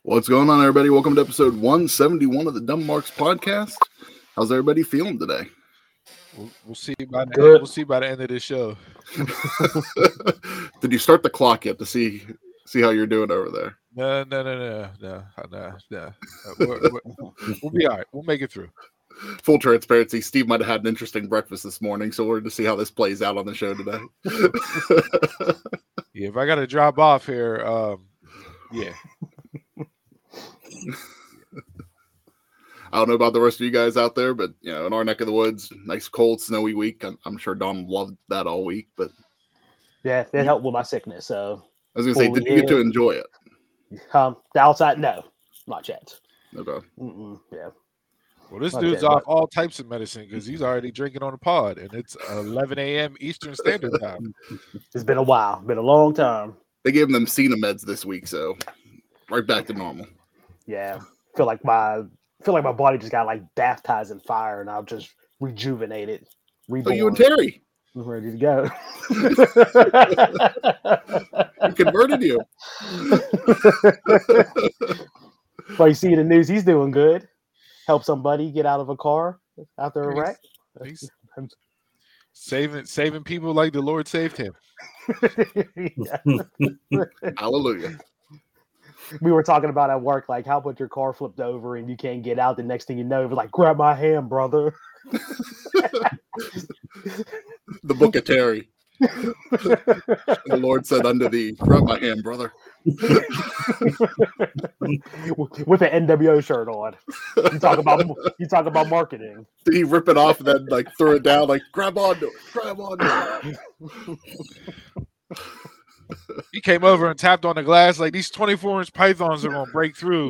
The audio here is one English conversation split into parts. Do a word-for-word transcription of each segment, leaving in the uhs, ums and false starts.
What's going on, everybody? Welcome to episode one seventy-one of the Dumb Marks podcast. How's everybody feeling today? We'll, we'll see by the end, we'll see by the end of this show. Did you start the clock yet to see see how you're doing over there? No, no, no, no, no, no, no. We're, we're, we'll be all right. We'll make it through. Full transparency, Steve might have had an interesting breakfast this morning, so we're to see how this plays out on the show today. Yeah, if I got to drop off here, um, yeah. I don't know about the rest of you guys out there, but you know, in our neck of the woods, nice cold, snowy week. I'm, I'm sure Don loved that all week, but yeah, it helped with my sickness. So I was gonna say, did you get to enjoy it? Um, the outside, no, not yet. Okay. Mm-mm, yeah. Well, this Not dude's yet, off but- all types of medicine because he's already drinking on the pod, and it's eleven a.m. Eastern Standard Time. It's been a while, been a long time. They gave them Cena meds this week, so right back to normal. Yeah, feel like my feel like my body just got like baptized in fire, and I'm just rejuvenated, Oh, reborn, you and Terry, ready to go. we converted you. Well, you see in the news, he's doing good. Help somebody get out of a car after a wreck. He's saving saving people like the Lord saved him. Hallelujah. We were talking about at work, like how about your car flipped over and you can't get out. The next thing you know, it was like, grab my hand, brother. The book of Terry. The Lord said unto thee, grab my hand, brother. With an N W O shirt on. You talk about you talk about marketing. Did he rip it off and then like throw it down, like grab onto it, grab onto it? He came over and tapped on the glass like these twenty-four inch pythons are gonna break through.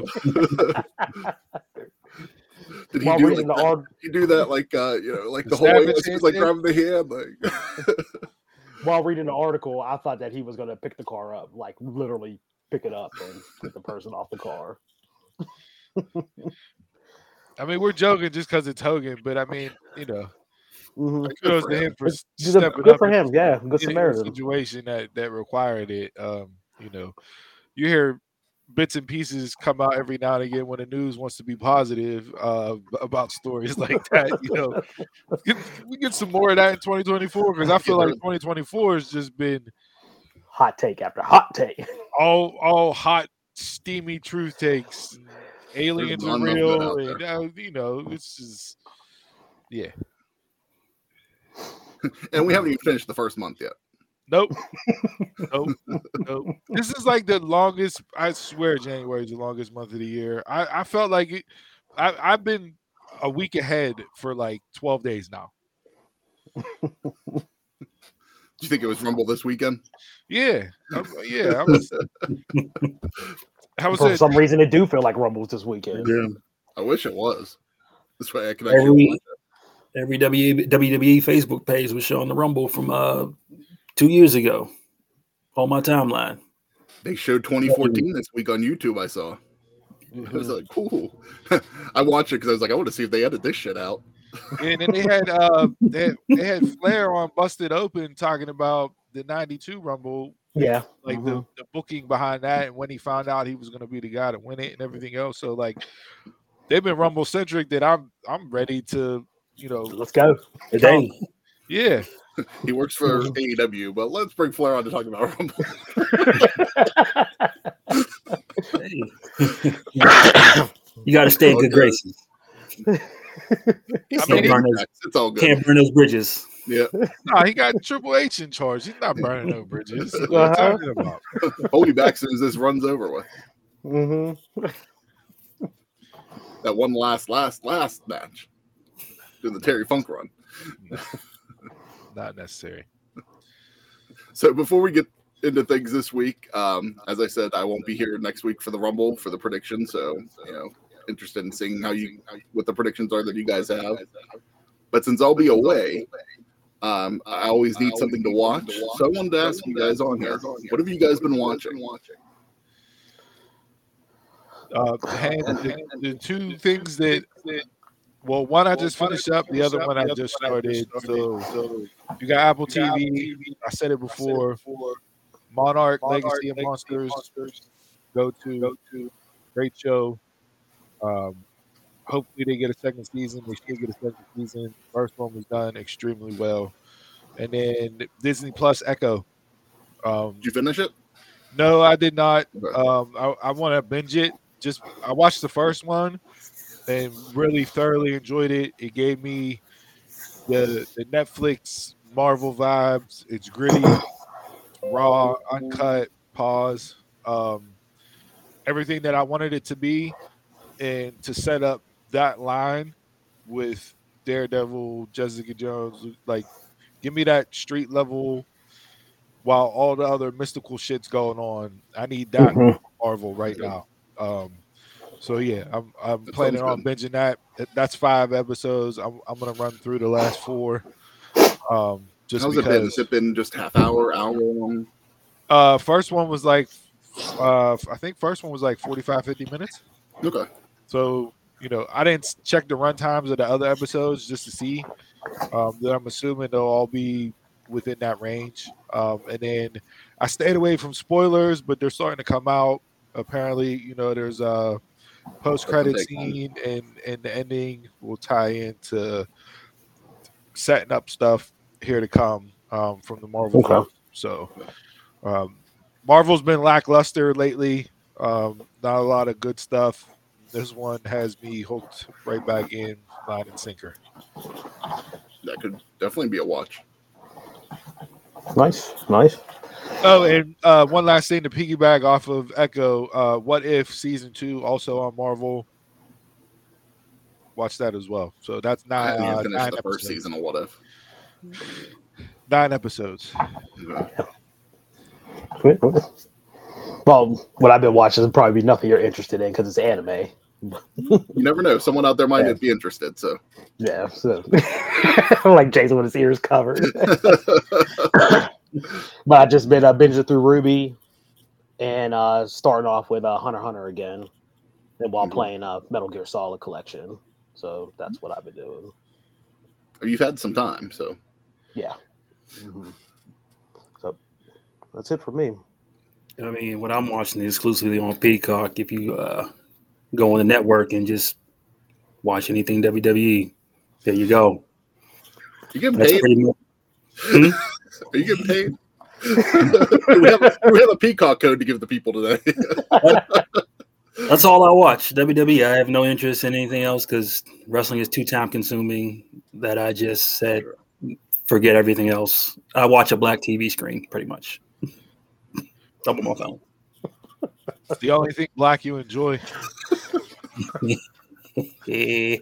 Did he While do reading like the that? art- He do that like uh you know like The the whole way savage he was like hand? grabbing the hand like While reading the article, I thought that he was going to pick the car up, like literally pick it up and get the person off the car. I mean, we're joking just because it's Hogan, but I mean, you know, Mhm. kudos to him for Good, stepping good up for in- him, yeah. Good in, in a Samaritan. situation that that required it. Um, you know, you hear bits and pieces come out every now and again when the news wants to be positive uh, about stories like that. You know, get, we get some more of that in twenty twenty-four because I feel like twenty twenty-four has just been Hot take after hot take. all all hot, steamy truth takes. And aliens There's are none of that real, out and uh, you know, it's just yeah. and we haven't even finished the first month yet. Nope. nope. Nope. This is like the longest. I swear, January is the longest month of the year. I, I felt like it. I, I've been a week ahead for like twelve days now. Do you think it was Rumble this weekend? Yeah. I, yeah. I was. How was For it? some reason, it do feel like Rumbles this weekend. Yeah. I wish it was. This way I could actually Every watch it. every W W E Facebook page was showing the Rumble from uh two years ago on my timeline. They showed twenty fourteen this week on YouTube. I saw. I was like, cool. I watched it because I was like, I want to see if they edit this shit out. And then they had uh they had, they had Flair on Busted Open talking about the ninety-two Rumble, Yeah. like the, the booking behind that, and when he found out he was going to be the guy to win it and everything else. So like they've been Rumble centric that I'm I'm ready to, you know, Let's go. Today, yeah. He works for A E W, but let's bring Flair on to talk about Rumble. hey. You got to stay in good graces. He's I still mean, coming he's- back. It's all good. Can't burn those bridges. Yeah. No, he got Triple H in charge. He's not burning no bridges. What are you Uh-huh. talking about? I'll be back as soon as this runs over with. Mm-hmm. That one last, last, last match. Doing the Terry Funk run. Not necessary. So before we get into things this week, um, as I said, I won't be here next week for the Rumble for the prediction. So, you know, interested in seeing how you what the predictions are that you guys have. But since I'll be away, um, I always need something to watch. So I wanted to ask you guys on here, what have you guys been watching? Uh, and the, the two things that, well, one I just finished up, the other one I just started. So, so you got Apple T V. I said it before. Monarch, Legacy of Monsters. Go to. great show. Um, hopefully they get a second season. They should get a second season. First one was done extremely well. And then Disney Plus Echo. Um, Did you finish it? no, I did not. Okay. Um, I, I want to binge it. Just I watched the first one and really thoroughly enjoyed it. It gave me the the Netflix Marvel vibes. It's gritty, raw, uncut, pause. Um, everything that I wanted it to be, and to set up that line with Daredevil, Jessica Jones, like give me that street level while all the other mystical shit's going on. I need that Mhm. from Marvel right now. Um, so yeah, I'm I'm That planning sounds on binging that. That's five episodes. I'm I'm gonna run through the last four. Um, just How's it been? Has because it been just half hour, hour long? uh, first one was like uh, I think first one was like forty-five, fifty minutes. Okay. So, you know, I didn't check the run times of the other episodes just to see. Um, that I'm assuming they'll all be within that range. Um, and then I stayed away from spoilers, but they're starting to come out. Apparently, you know, there's a post credit That's a big one. scene, and and the ending will tie into setting up stuff here to come um, from the Marvel. Okay. verse. So, um, Marvel's been lackluster lately. Um, not a lot of good stuff. This one has me hooked right back in, line and sinker. That could definitely be a watch. Nice, nice. Oh, and uh, one last thing to piggyback off of Echo. Uh, what if season two also on Marvel? Watch that as well. So that's I nine. haven't even Uh, finished nine the first episodes. season of What If. Nine episodes. Okay. Sweet. Well, what I've been watching would probably be nothing you're interested in because it's anime. You never know. Someone out there might Yeah. be interested. So Yeah, so like Jason with his ears covered. But I've just been uh, binging through Ruby and uh, starting off with uh, Hunter x Hunter again, and while Mhm. playing uh, Metal Gear Solid Collection. So that's what I've been doing. you've had some time. So Yeah. Mhm. So that's it for me. I mean, what I'm watching is exclusively on Peacock. If you uh, go on the network and just watch anything W W E, there you go. you getting That's paid? pretty much. Hmm? Are you getting paid? do, we have a, do we have a Peacock code to give the people today? That's all I watch. W W E. I have no interest in anything else because wrestling is too time consuming that I just said forget everything else. I watch a black T V screen pretty much. Double my phone. It's the only thing black you enjoy. Eh.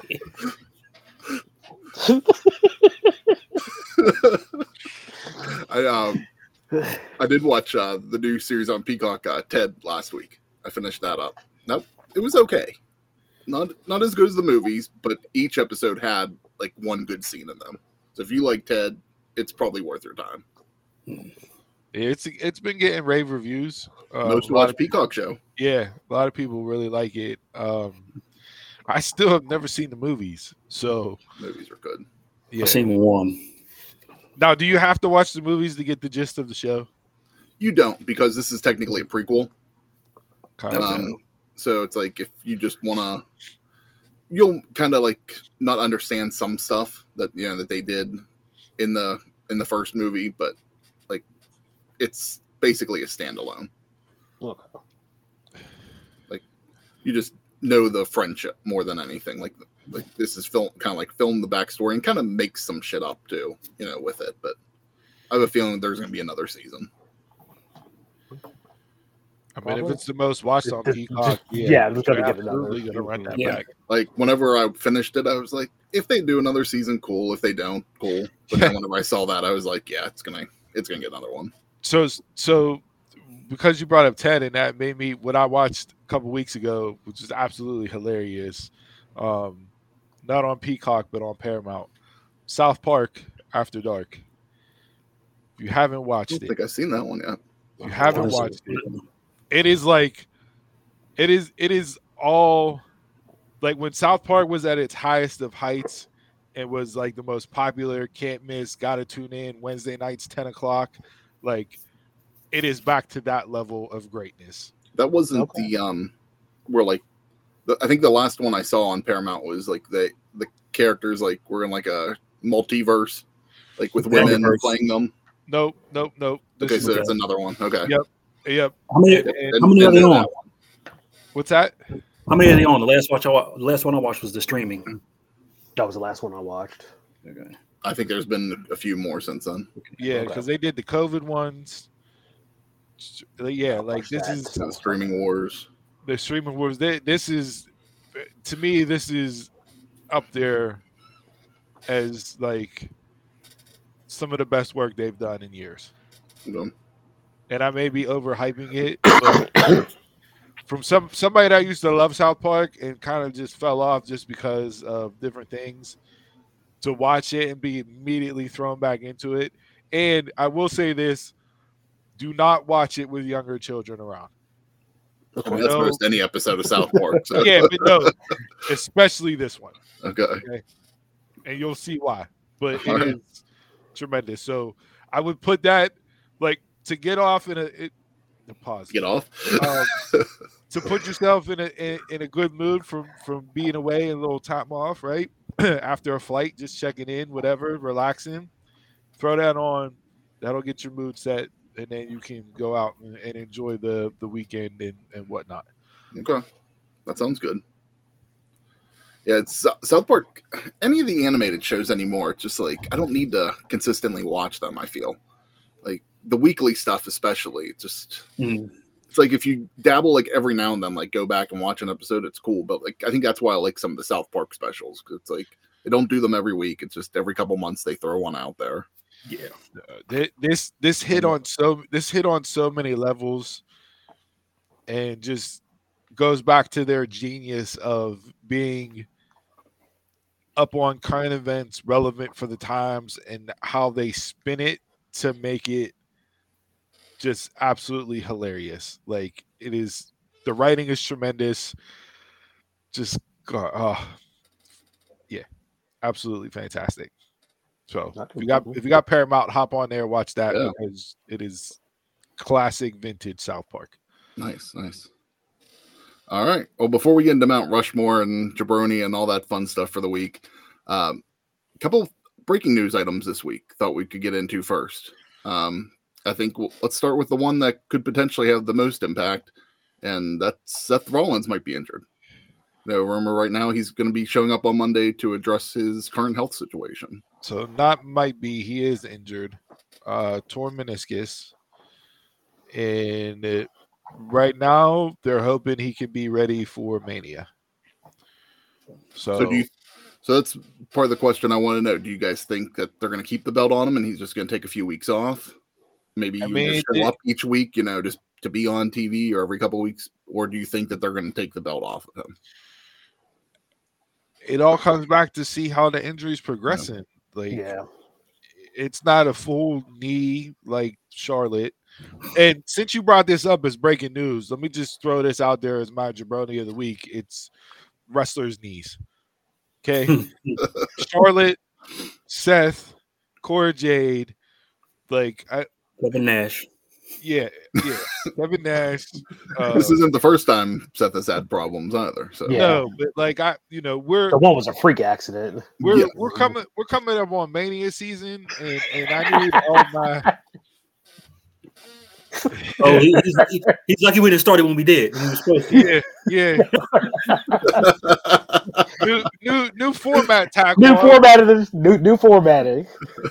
I um I did watch uh, the new series on Peacock, uh, Ted, last week. I finished that up. Nope, it was okay. Not not as good as the movies, but each episode had like one good scene in them. So if you like Ted, it's probably worth your time. It's it's been getting rave reviews. Uh, Most a lot watched of, Peacock show. yeah, a lot of people really like it. Um, I still have never seen the movies, so Movies are good. yeah. I've seen one. Now, do you have to watch the movies to get the gist of the show? You don't, because this is technically a prequel. Kind of. Um, so it's like if you just wanna, you'll kind of like not understand some stuff that you know that they did in the in the first movie, but like it's basically a standalone. Okay. You just know the friendship more than anything. Like like this is film kind of like film the backstory and kind of makes some shit up too, you know, with it. But I have a feeling there's gonna be another season. I mean, if it's the most watched on Just- Peacock, yeah, yeah, I'm just gonna you're give it another- absolutely gonna run that Yeah. back. Like whenever I finished it, I was like, if they do another season, cool. If they don't, cool. But then whenever I saw that, I was like, yeah, it's gonna it's gonna get another one. So, so because you brought up Ted, and that made me what I watched a couple weeks ago, which is absolutely hilarious. Um, not on Peacock, but on Paramount. South Park After Dark. If you haven't I watched don't it, think I've seen that one yet. if you haven't watched it, it is like it is it is all like when South Park was at its highest of heights and was like the most popular, can't miss, gotta tune in Wednesday nights, ten o'clock. Like it is back to that level of greatness. That wasn't Okay. the um were like, the, I think the last one I saw on Paramount was like the the characters like were in like a multiverse, like with women Multiverse. playing them. Nope, nope, nope. This Okay, is- so it's another one. Okay. Yep. Yep. How many? And- and- How many are they then on? that one. what's that? How many are they on? The last watch I wa- the last one I watched was the streaming. That was the last one I watched. Okay. I think there's been a few more since then. Yeah, Okay. because they did the COVID ones. Yeah, like watched this that. is So the streaming wars. the streaming wars. They, this is, to me, this is up there as like some of the best work they've done in years. You know? And I may be overhyping it, but from some somebody that used to love South Park and kind of just fell off just because of different things, to watch it and be immediately thrown back into it. And I will say this: do not watch it with younger children around. I mean, that's No. most any episode of South Park. So. Yeah, but no, especially this one, Okay. and you'll see why. But it Alright. is tremendous. So I would put that like to get off in a it, pause. Get off. Um, to put yourself in a in, in a good mood from from being away and a little time off, right? After a flight, just checking in, whatever, relaxing. Throw that on. That'll get your mood set, and then you can go out and, and enjoy the the weekend and, and whatnot. Okay, that sounds good. Yeah, it's South Park. Any of the animated shows anymore, it's just like I don't need to consistently watch them. I feel like the weekly stuff, especially, it's just Mm. it's like if you dabble like every now and then, like go back and watch an episode, it's cool. But like I think that's why I like some of the South Park specials because it's like they don't do them every week. It's just every couple months they throw one out there. Yeah. Uh, thi- this this hit on so this hit on so many levels, and just goes back to their genius of being up on current events relevant for the times and how they spin it to make it just absolutely hilarious. Like it is, the writing is tremendous. Just God, oh, yeah, absolutely fantastic. So Not if you got if you got Paramount, hop on there, watch that Yeah. because it is classic vintage South Park. Nice, nice. All right. Well, before we get into Mount Rushmore and Jabroni and all that fun stuff for the week, um, a couple of breaking news items this week thought we could get into first. Um, I think we'll, let's start with the one that could potentially have the most impact, and that's Seth Rollins might be injured. You know, remember right now he's going to be showing up on Monday to address his current health situation. So not might be, he is injured, uh, torn meniscus, and it, right now they're hoping he can be ready for Mania. So, So do you? So that's part of the question I want to know. Do you guys think that they're going to keep the belt on him and he's just going to take a few weeks off? Maybe I you mean, just show it- up each week, you know, just to be on T V or every couple of weeks, or do you think that they're going to take the belt off of him? it all comes back to see how the injury's progressing. Like, Yeah. it's not a full knee like Charlotte. And since you brought this up as breaking news, let me just throw this out there as my jabroni of the week. It's wrestlers' knees. Okay. Charlotte, Seth, Cora Jade, like I Kevin Nash. yeah, yeah. Kevin Nash. Uh, This isn't the first time Seth has had problems either. So Yeah. no, but like I you know, we're The one was a freak accident. we're Yeah. we're coming we're coming up on Mania season, and, and I need all my Oh, he, he's, he, he's lucky we didn't start it when we did. When we were supposed to. yeah, yeah. new new new format tackle. New formatting. New new formatting.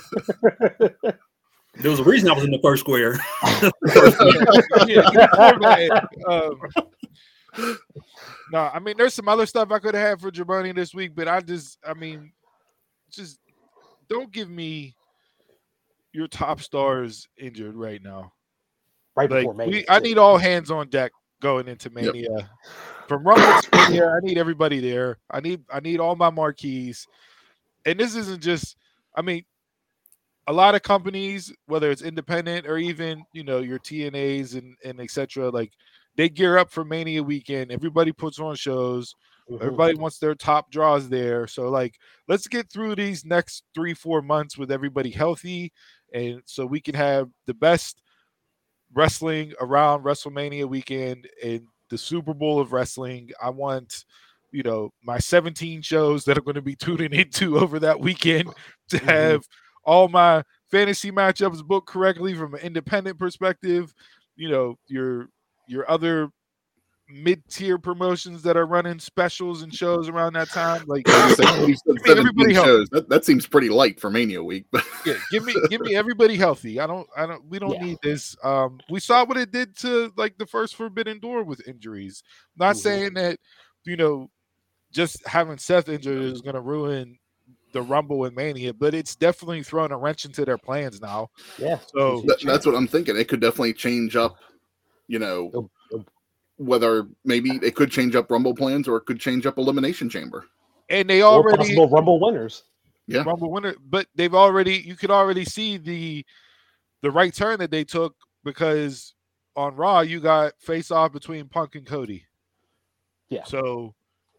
There was a reason I was in the first square. yeah, new format. Um, no, I mean there's some other stuff I could have had for Jabroni this week, but I just I mean just don't give me your top stars injured right now. Right Like before Mania. we, I need all hands on deck going into Mania. From Rumble to Mania, I need everybody there. I need I need all my marquees. And this isn't just, I mean, a lot of companies, whether it's independent or even, you know, your T N As and, and et cetera, like they gear up for Mania weekend. Everybody puts on shows. Mhm. Everybody wants their top draws there. So, like, let's get through these next three, four months with everybody healthy. And so we can have the best wrestling around WrestleMania weekend, and the Super Bowl of wrestling. I want, you know, my seventeen shows that are going to be tuning into over that weekend to have mm-hmm. all my fantasy matchups booked correctly from an independent perspective. You know, your your other mid-tier promotions that are running specials and shows around that time. Like, you said everybody shows. That, that seems pretty light for Mania week. But yeah, give me give me everybody healthy. I don't I don't we don't yeah. need this. Um, we saw what it did to like the first Forbidden Door with injuries. Not mm-hmm. saying that, you know, just having Seth injured is going to ruin the Rumble and Mania, but it's definitely throwing a wrench into their plans now. Yeah. So that, that's what I'm thinking. It could definitely change up, you know, oh, oh. whether maybe it could change up Rumble plans or it could change up Elimination Chamber. And they already or possible Rumble winners. Yeah. Rumble winner, but they've already you could already see the the right turn that they took, because on Raw you got face off between Punk and Cody. Yeah. So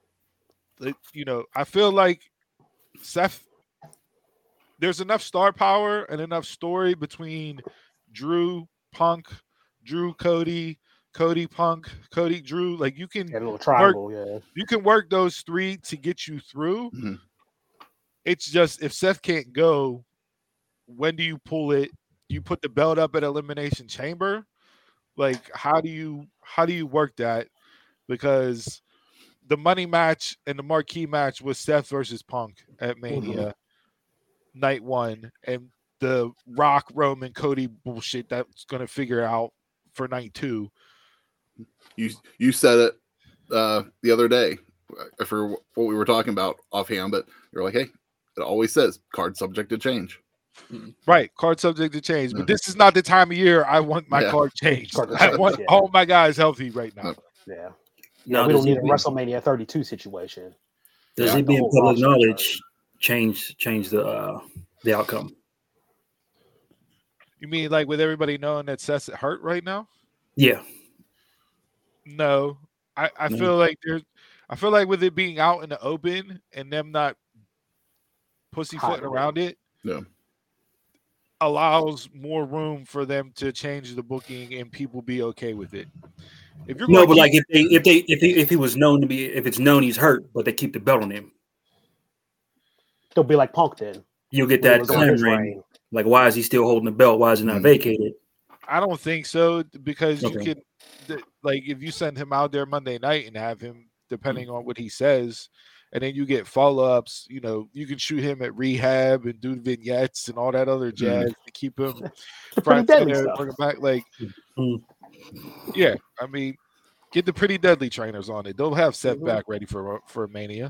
you know, I feel like Seth, there's enough star power and enough story between Drew, Punk, Drew, Cody, Cody, Punk, Cody, Drew. Like you can a little triangle, work, yeah. You can work those three to get you through. Mm-hmm. It's just if Seth can't go, when do you pull it? Do you put the belt up at Elimination Chamber? Like how do you how do you work that? Because the money match and the marquee match was Seth versus Punk at Mania mm-hmm. night one, and the Rock, Roman, Cody bullshit that's going to figure out for night two. You you said it uh, the other day for what we were talking about offhand, but you're like, hey, it always says card subject to change. Right, card subject to change. But this is not the time of year I want my yeah. card changed. Card I want yeah. all my guys healthy right now. Yeah. Yeah, no, we don't need a be, WrestleMania thirty-two situation. Does yeah, it be in public knowledge change change the uh, the outcome? You mean like with everybody knowing that Seth's hurt right now? Yeah. No, I, I mm-hmm. feel like there's. I feel like with it being out in the open and them not pussyfooting around it, no, allows more room for them to change the booking and people be okay with it. If you're no, but like if they if they if he if he was known to be if it's known he's hurt, but they keep the belt on him, they'll be like Punk then. You'll get that clamoring. Like, why is he still holding the belt? Why is it not mm-hmm. vacated? I don't think so, because okay. you can, like, if you send him out there Monday night and have him, depending mm-hmm. on what he says, and then you get follow ups, you know, you can shoot him at rehab and do vignettes and all that other jazz mm-hmm. to keep him front center, bring him back. Like, mm-hmm. yeah, I mean, get the Pretty Deadly trainers on it. They'll have Seth mm-hmm. back ready for for Mania.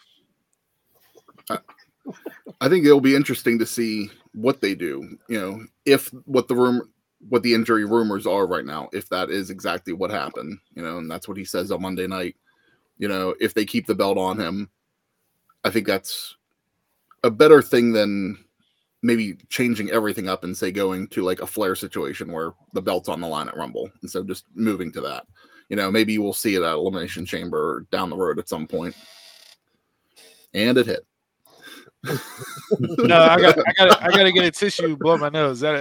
I, I think it'll be interesting to see what they do. You know, if what the room, what the injury rumors are right now, if that is exactly what happened. You know, and that's what he says on Monday night. You know, if they keep the belt on him, I think that's a better thing than maybe changing everything up and say going to like a Flair situation where the belt's on the line at Rumble instead of just moving to that. You know, maybe we'll see it at Elimination Chamber down the road at some point. And it hit. No, I got, I got, I got to get a tissue, blow my nose. That,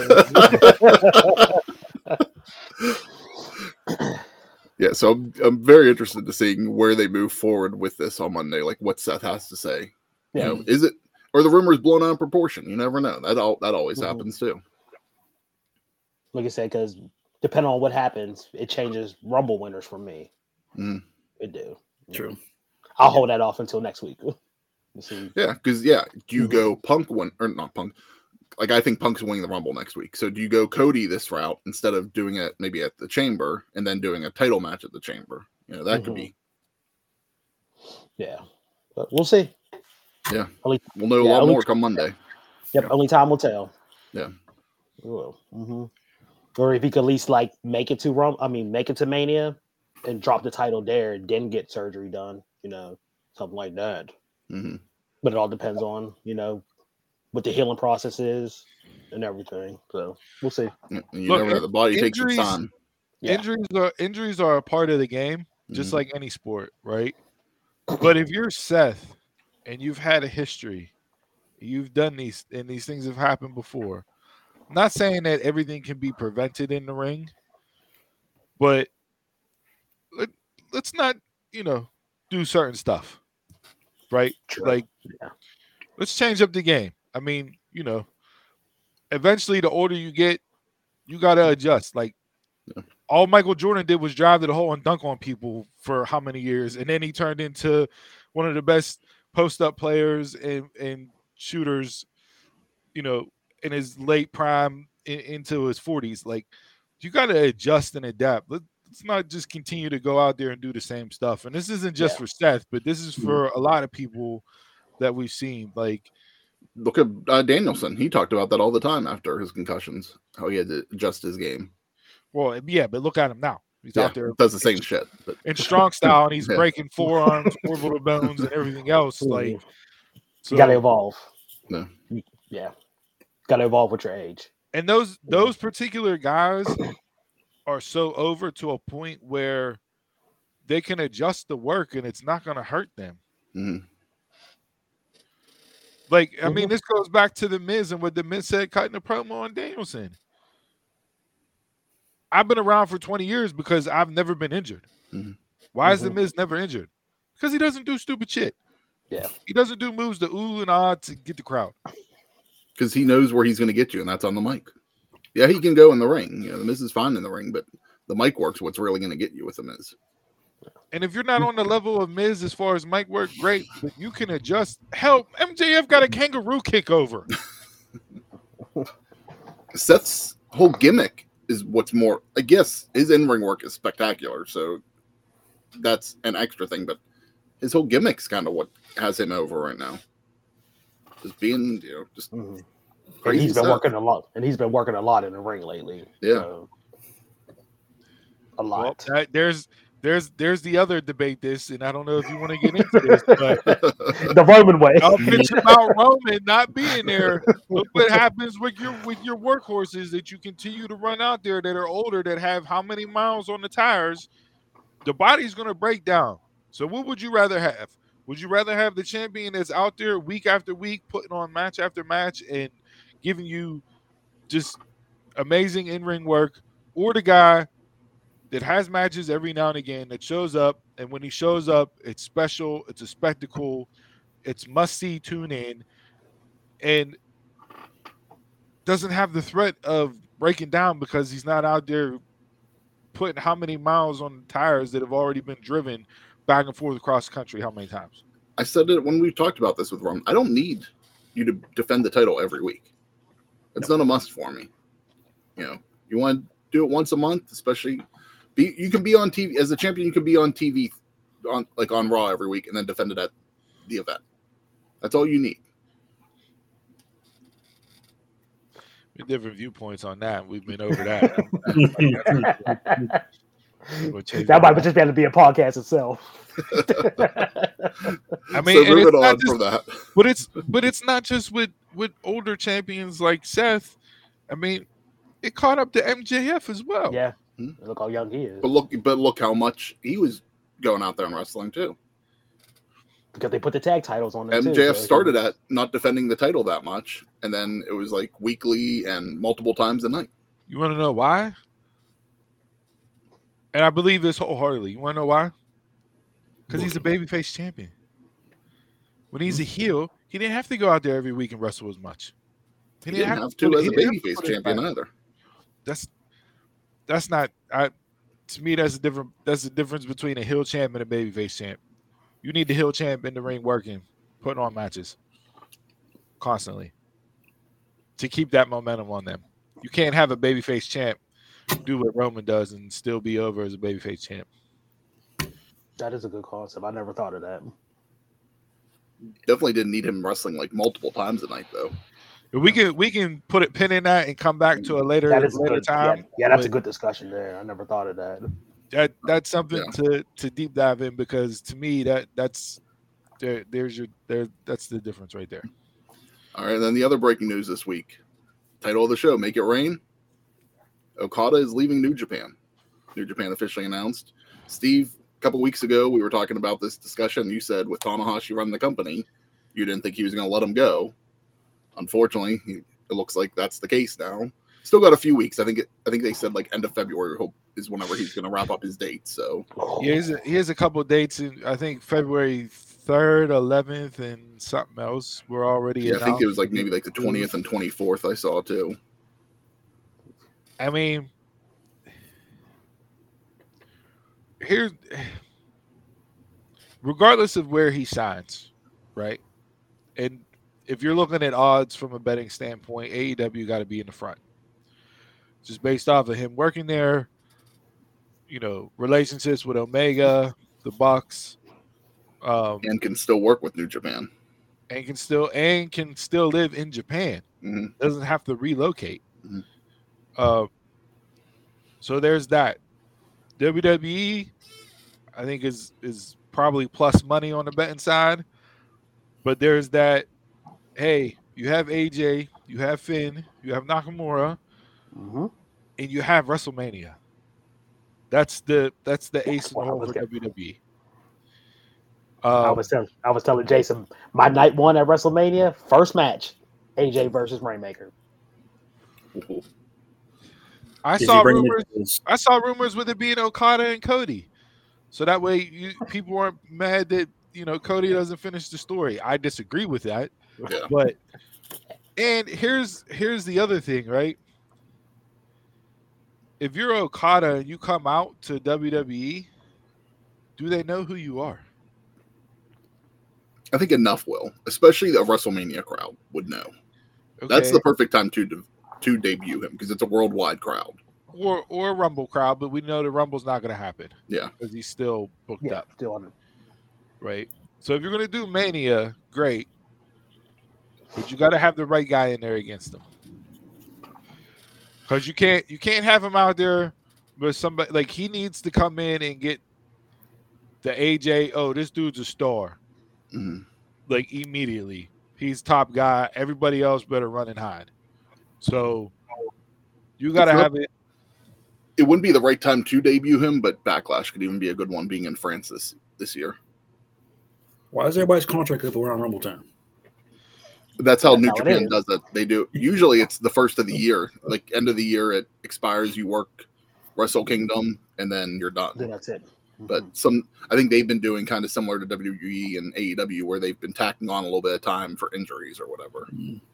yeah, so I'm, I'm very interested to seeing where they move forward with this on Monday. Like what Seth has to say. Yeah. You know, is it or the rumors blown out of proportion? You never know. That all that always mm-hmm. happens too. Like I said, because depending on what happens, it changes Rumble winners for me. Mm. It do. True. I'll hold that off until next week. Yeah, because yeah, do you go Punk win or not Punk? Like I think Punk's winning the Rumble next week. So do you go Cody this route instead of doing it maybe at the Chamber and then doing a title match at the Chamber? You know, that mm-hmm. could be. Yeah, but we'll see. Yeah, only, we'll know a yeah, lot more t- come Monday. Yep, yeah. Only time will tell. Yeah. Mm-hmm. Or if he could at least like make it to Rum, I mean, make it to Mania and drop the title there, and then get surgery done. You know, something like that. Mm-hmm. But it all depends on, you know, what the healing process is and everything. So we'll see. You Look, never know. The body injuries, takes its time. Yeah. Injuries are injuries are a part of the game, just mm-hmm. like any sport, right? But if you're Seth and you've had a history, you've done these and these things have happened before. I'm not saying that everything can be prevented in the ring, but let, let's not, you know, do certain stuff, right? True. Like, Yeah. let's change up the game. I mean, you know, eventually the older you get, you got to adjust. Like, Yeah. all Michael Jordan did was drive to the hole and dunk on people for how many years? And then he turned into one of the best post-up players and, and shooters, you know, in his late prime in, into his forties. Like, you got to adjust and adapt. Let, let's not just continue to go out there and do the same stuff. And this isn't just Yeah. for Seth, but this is for a lot of people that we've seen. Like, Look at uh, Danielson. He talked about that all the time after his concussions, how he had to adjust his game. well, yeah, but look at him now. He's Yeah, out there does the same shit. But in strong style, and he's Yeah. breaking forearms, orbital bones, and everything else. Like, so, You got to evolve. No. Yeah. Got to evolve with your age. and those those particular guys are so over to a point where they can adjust the work, and it's not going to hurt them. Mhm. Like, I mean, Mhm. this goes back to the Miz and what the Miz said cutting the promo on Danielson. I've been around for twenty years because I've never been injured. Mhm. Why is the Mhm. Miz never injured? Because he doesn't do stupid shit. Yeah. He doesn't do moves to ooh and ah to get the crowd. Because he knows where he's going to get you, and that's on the mic. Yeah, he can go in the ring. You know, the Miz is fine in the ring, but the mic work's what's really going to get you with the Miz. And if you're not on the level of Miz as far as mic work, great, but you can adjust. Hell, M J F got a kangaroo kick over. Seth's whole gimmick is what's more, I guess his in-ring work is spectacular, so that's an extra thing, but his whole gimmick's kind of what has him over right now. Just being, you know, just Mhm. And crazy he's been stuff. working a lot, and he's been working a lot in the ring lately. Yeah. So, a Well, lot. that, there's there's there's the other debate. This, and I don't know if you want to get into this, but The Roman way. I'll pitch about Roman not being there. Look what happens with your with your workhorses that you continue to run out there that are older, that have how many miles on the tires. The body's going to break down. So what would you rather have? Would you rather have the champion that's out there week after week, putting on match after match and giving you just amazing in-ring work, or the guy that has matches every now and again, that shows up, and when he shows up, it's special, it's a spectacle, it's must-see, tune in, and doesn't have the threat of breaking down because he's not out there putting how many miles on the tires that have already been driven back and forth across the country how many times? I said it when we talked about this with Roman. I don't need you to defend the title every week. It's not a must for me. You know, you want to do it once a month, especially. Be you can be on T V as a champion. You can be on T V, on like on Raw every week, and then defend it at the event. That's all you need. Different viewpoints on that. We've been over that. We'll change That might just be able to be a podcast itself. I mean, so and moving it's not on just- from that. But it's but it's not just with with older champions like Seth. I mean, it caught up to M J F as well. Yeah. Hmm. Look how young he is. But look, but look how much he was going out there and wrestling too. Because they put the tag titles on there too, M J F so- started at not defending the title that much, and then it was like weekly and multiple times a night. You want to know why? And I believe this wholeheartedly. You want to know why? Because he's a babyface champion. When he's a heel, he didn't have to go out there every week and wrestle as much. He didn't have to put- as he a didn't have to babyface put it champion back. either. That's that's not. I to me that's a different. That's the difference between a heel champ and a babyface champ. You need the heel champ in the ring working, putting on matches constantly to keep that momentum on them. You can't have a babyface champ do what Roman does and still be over as a babyface champ. That is a good concept. I never thought of that. Definitely didn't need him wrestling like multiple times a night though. But we can we can put a pin in that and come back to a later That is a later good, time. yeah, yeah, that's a But good discussion there. I never thought of that. That that's something Yeah. to to deep dive in, because to me that that's there there's your there that's the difference right there. All right, and then the other breaking news this week. Title of the show, Make It Rain. Okada is leaving New Japan. New Japan officially announced. Steve, a couple weeks ago, we were talking about this discussion. You said with Tanahashi running the company, you didn't think he was going to let him go. Unfortunately, he, it looks like that's the case now. Still got a few weeks. I think it, I think they said like end of February. He'll is whenever he's going to wrap up his dates. So he has a, he has a couple of dates in I think February third, eleventh, and something else. We're already yeah, I think it was like maybe like the Mm-hmm. twentieth and twenty-fourth. I saw too. I mean, here's regardless of where he signs, right? And if you're looking at odds from a betting standpoint, A E W got to be in the front. Just based off of him working there, you know, relationships with Omega, the Bucks, um, and can still work with New Japan, and can still and can still live in Japan. mm-hmm. Doesn't have to relocate. Mm-hmm. Uh, so there's that. W W E, I think is is probably plus money on the betting side, but there's that. Hey, you have A J, you have Finn, you have Nakamura, Mm-hmm. and you have WrestleMania. That's the that's the ace in the Well, I hole was for gonna- W W E. I Um, was telling I was telling Jason my night one at WrestleMania, first match, A J versus Rainmaker. I Is he saw bringing rumors. it- I saw rumors with it being Okada and Cody, so that way you people weren't mad that you know Cody doesn't finish the story. I disagree with that, Yeah. but and here's here's the other thing, right? If you're Okada and you come out to W W E, do they know who you are? I think enough will, especially the WrestleMania crowd would know. Okay. That's the perfect time to de- to debut him because it's a worldwide crowd. or or a Rumble crowd, but we know the Rumble's not going to happen. Yeah. because he's still booked Yeah, up, still on it. right? So if you're going to do Mania, great, but you got to have the right guy in there against him, because you can't you can't have him out there with somebody like he needs to come in and get the A J. Oh, this dude's a star, Mm-hmm. like immediately. He's top guy. Everybody else better run and hide. So you got to It's not- have it. It wouldn't be the right time to debut him, but Backlash could even be a good one being in France this, this year. Why is everybody's contract up around Rumble time? That's how That's New how it Japan is. does it. They do. Usually it's the first of the year. Like end of the year, it expires. You work Wrestle Kingdom, and then you're done. Then that's it. But some, I think they've been doing kind of similar to W W E and A E W, where they've been tacking on a little bit of time for injuries or whatever.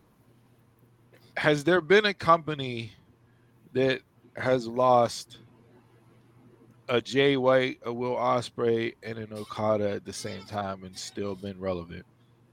Has there been a company that has lost a Jay White, a Will Ospreay, and an Okada at the same time and still been relevant?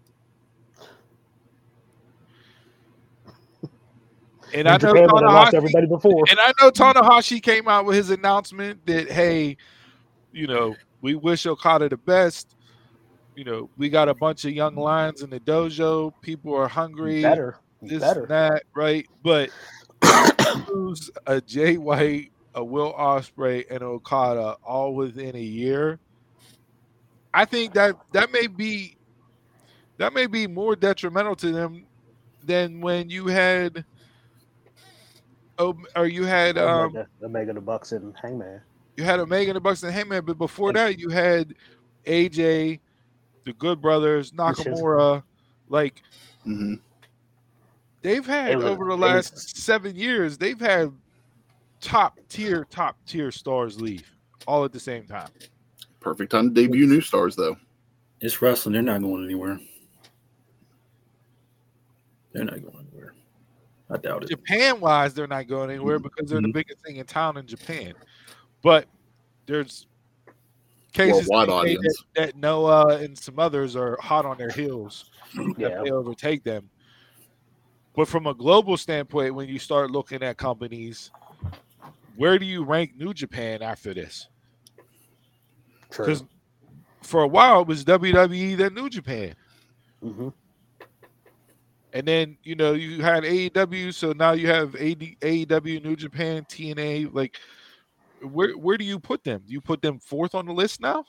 And New I know Japan would have lost Tanahashi, everybody before. and I know Tanahashi came out with his announcement that, hey, you know, we wish Okada the best. You know, we got a bunch of young lions in the dojo. People are hungry. Better. This Better. and that, right? But lose a Jay White, a Will Ospreay, and Okada all within a year. I think that that may be that may be more detrimental to them than when you had oh, or you had um Omega, Omega the Bucks and Hangman. you had Omega and the Bucks and Hangman, but before that you had A J, the Good Brothers, Nakamura, like Mm-hmm. they've had It was- over the it last was- seven years, they've had top tier, top tier stars leave all at the same time. Perfect time to debut new stars, though. It's wrestling. They're not going anywhere. They're not going anywhere. I doubt it. Japan wise, they're not going anywhere because they're the Mhm. biggest thing in town in Japan. But there's cases Worldwide they say that, audience. that Noah and some others are hot on their heels that Yeah. they overtake them. But from a global standpoint, when you start looking at companies, where do you rank New Japan after this? True. Because for a while it was W W E then New Japan. Mm-hmm. And then, you know, you had A E W, so now you have A E W, New Japan, T N A. Like, where where do you put them? Do you put them fourth on the list now?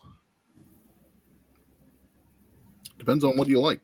Depends on what you like.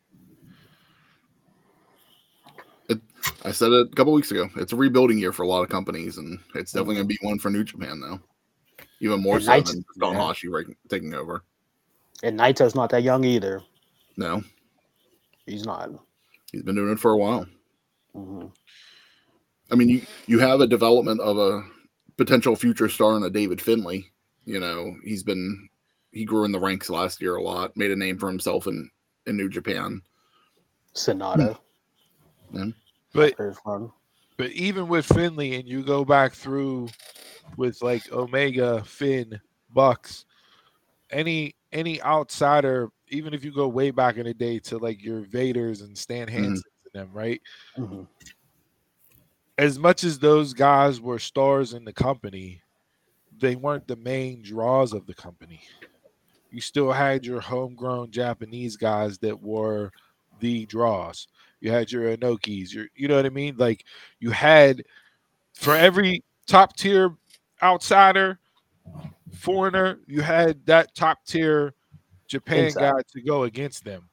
It, I said it a couple weeks ago. It's a rebuilding year for a lot of companies, and it's definitely going to be one for New Japan now. Even more And so Knights- than Tanahashi right, taking over. And Naito's not that young either. No, He's not. he's been doing it for a while. Mm-hmm. I mean, you, you have a development of a potential future star in a David Finlay. You know, he's been he grew in the ranks last year a lot, made a name for himself in, in New Japan. Sonata. Yeah. But but even with Finlay, and you go back through with like Omega, Finn, Bucks, any any outsider, even if you go way back in the day to like your Vaders and Stan Hansons mm-hmm. and them, right? Mm-hmm. As much as those guys were stars in the company, they weren't the main draws of the company. You still had your homegrown Japanese guys that were the draws. You had your Inokis, your, you know what I mean? Like you had, for every top tier outsider, foreigner, you had that top tier Japan Inside. guy to go against them.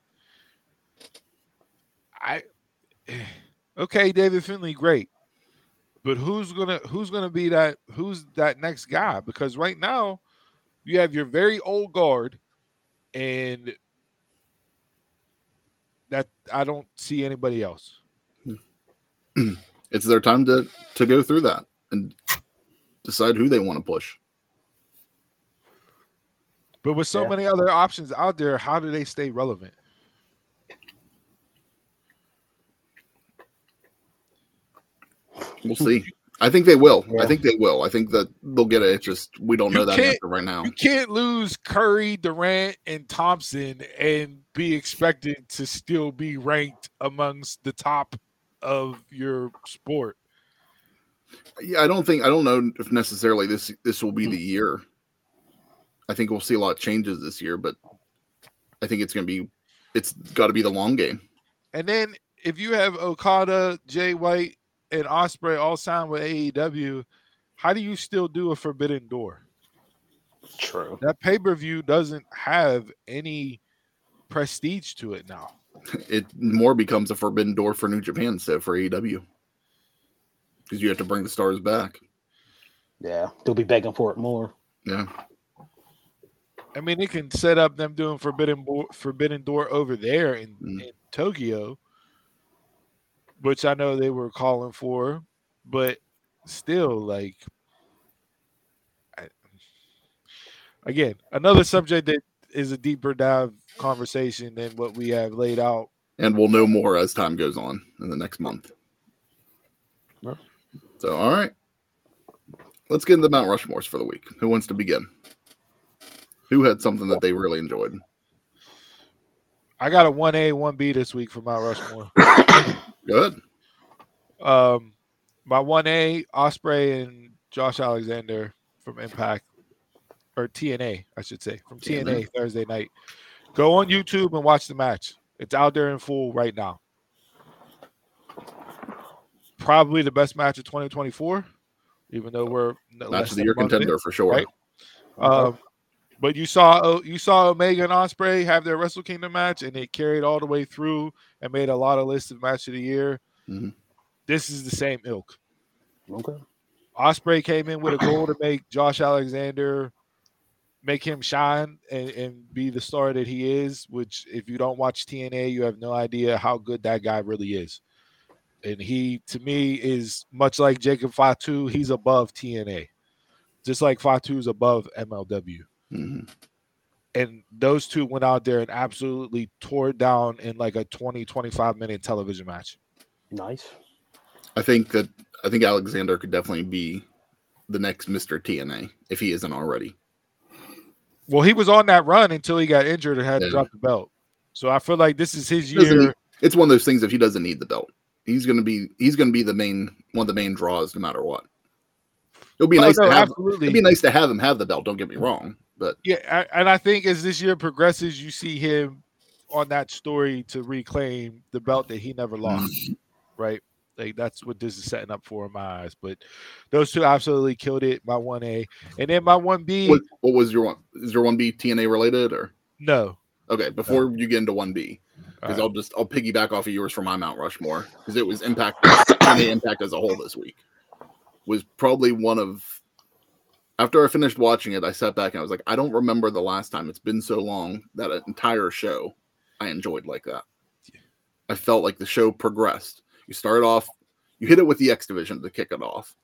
I okay, David Finlay, great. But who's gonna who's gonna be that who's that next guy? Because right now you have your very old guard, and that I don't see anybody else. It's their time to to go through that and decide who they want to push. But with so yeah. many other options out there, how do they stay relevant? We'll see. I think they will. Yeah. I think they will. I think that they'll get it. It's just we don't know you that answer right now. You can't lose Curry, Durant, and Thompson and be expected to still be ranked amongst the top of your sport. Yeah, I don't think I don't know if necessarily this this will be the year. I think we'll see a lot of changes this year, but I think it's going to be it's got to be the long game. And then if you have Okada, Jay White, and Ospreay all signed with A E W, how do you still do a Forbidden Door? True. That pay-per-view doesn't have any prestige to it now. It more becomes a Forbidden Door for New Japan instead for A E W. Because you have to bring the stars back. Yeah, they'll be begging for it more. Yeah. I mean, it can set up them doing Forbidden Bo- Forbidden Door over there in, mm. in Tokyo, which I know they were calling for, but still, like, I, again, another subject that is a deeper dive conversation than what we have laid out. And we'll know more as time goes on in the next month. Yeah. So, all right. Let's get into the Mount Rushmores for the week. Who wants to begin? Who had something that they really enjoyed? I got a one A, one B this week for Mount Rushmore. Good. Um, my one A, Ospreay and Josh Alexander from Impact, or T N A, I should say, from T N A, T N A Thursday night. Go on YouTube and watch the match. It's out there in full right now. Probably the best match of twenty twenty-four, even though we're match of the year contender in, for sure. Right? Um, but you saw you saw Omega and Ospreay have their Wrestle Kingdom match, and it carried all the way through and made a lot of lists of match of the year. Mm-hmm. This is the same ilk. Okay. Ospreay came in with a goal to make Josh Alexander, make him shine and, and be the star that he is, which if you don't watch T N A, you have no idea how good that guy really is. And he, to me, is much like Jacob Fatu. He's above T N A, just like Fatu is above M L W. Mm-hmm. And those two went out there and absolutely tore it down in like a twenty, twenty-five minute television match. Nice. I think that I think Alexander could definitely be the next Mister T N A if he isn't already. Well, he was on that run until he got injured and had yeah. to drop the belt. So I feel like this is his year. Need, it's one of those things if he doesn't need the belt. He's gonna be he's gonna be the main one of the main draws no matter what. It'll be oh, nice no, to have absolutely. It'd be nice to have him have the belt, don't get me wrong. But yeah, and I think as this year progresses, you see him on that story to reclaim the belt that he never lost. Right? Like that's what this is setting up for in my eyes. But those two absolutely killed it. My one A. And then my one B. What, what was your one? Is your one B T N A related or no? Okay, before no. you get into one B. Because right. I'll just I'll piggyback off of yours for my Mount Rushmore because it was impact T N A Impact as a whole this week was probably one of after I finished watching it I sat back and I was like I don't remember the last time it's been so long that an entire show I enjoyed like that. I felt like the show progressed. You started off you hit it with the X Division to kick it off.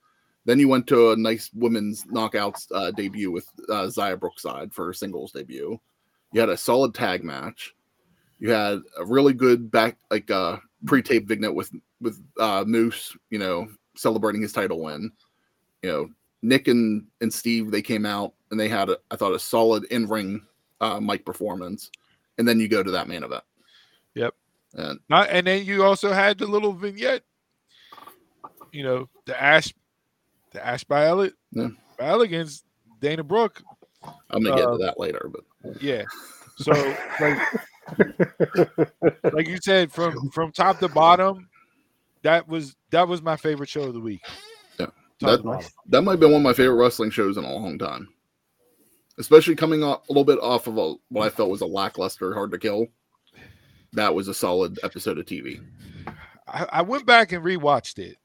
Then you went to a nice women's knockouts uh, debut with uh, Zaya Brookside for her singles debut. You had a solid tag match. You had a really good back, like uh, pre-tape vignette with with uh, Moose, you know, celebrating his title win. You know, Nick and, and Steve, they came out and they had, a, I thought, a solid in-ring uh, mic performance. And then you go to that main event. Yep. And, Not, and then you also had the little vignette, you know, the Ash, the Ash by Ele- yeah. by Elegance, Dana Brooke. I'm going to get uh, to that later, but yeah. So, like, like you said, from from top to bottom, that was that was my favorite show of the week. Yeah, Top that, that might have been one of my favorite wrestling shows in a long time. Especially coming off a little bit off of a, what I felt was a lackluster Hard to Kill. That was a solid episode of T V. I, I went back and rewatched it,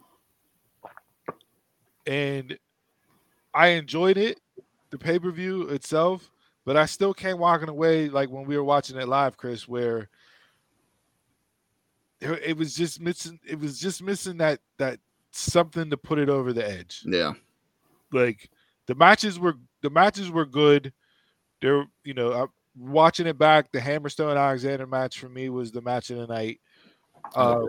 and I enjoyed it, the pay per view itself. But I still came walking away like when we were watching it live, Chris, where it was just missing. It was just missing that that something to put it over the edge. Yeah, like the matches were the matches were good. They're you know I, watching it back. The Hammerstone Alexander match for me was the match of the night. Uh,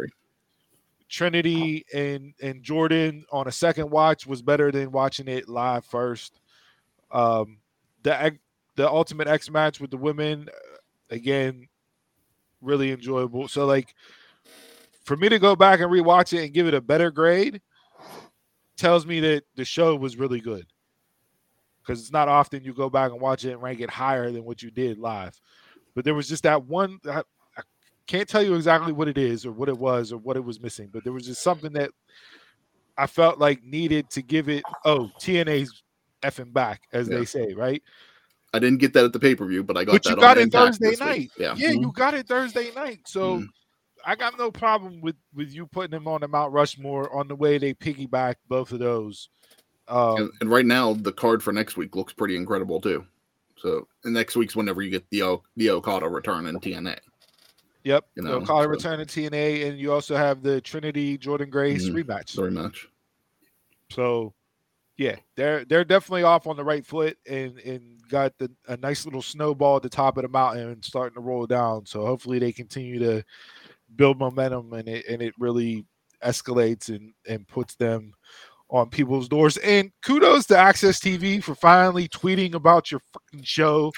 Trinity and and Jordan on a second watch was better than watching it live first. Um, the The Ultimate X match with the women, again, really enjoyable. So, like, for me to go back and rewatch it and give it a better grade tells me that the show was really good. Because it's not often you go back and watch it and rank it higher than what you did live. But there was just that one. I, I can't tell you exactly what it is or what it was or what it was missing, but there was just something that I felt like needed to give it, oh, T N A's effing back, as yeah. they say, right? I didn't get that at the pay-per-view, but I got but that you got on it Thursday night. Week. Yeah, yeah mm-hmm. you got it Thursday night. So mm-hmm. I got no problem with, with you putting them on the Mount Rushmore on the way they piggyback both of those. Um, and, and right now, the card for next week looks pretty incredible too. So and next week's whenever you get the o- the Okada return in T N A. Yep, you know, the Okada so. return in T N A, and you also have the Trinity Jordan Grace mm-hmm. rematch. The rematch. So. Yeah, they're they're definitely off on the right foot and, and got the, a nice little snowball at the top of the mountain and starting to roll down. So hopefully they continue to build momentum and it and it really escalates and, and puts them on people's doors. And kudos to Access T V for finally tweeting about your fucking show.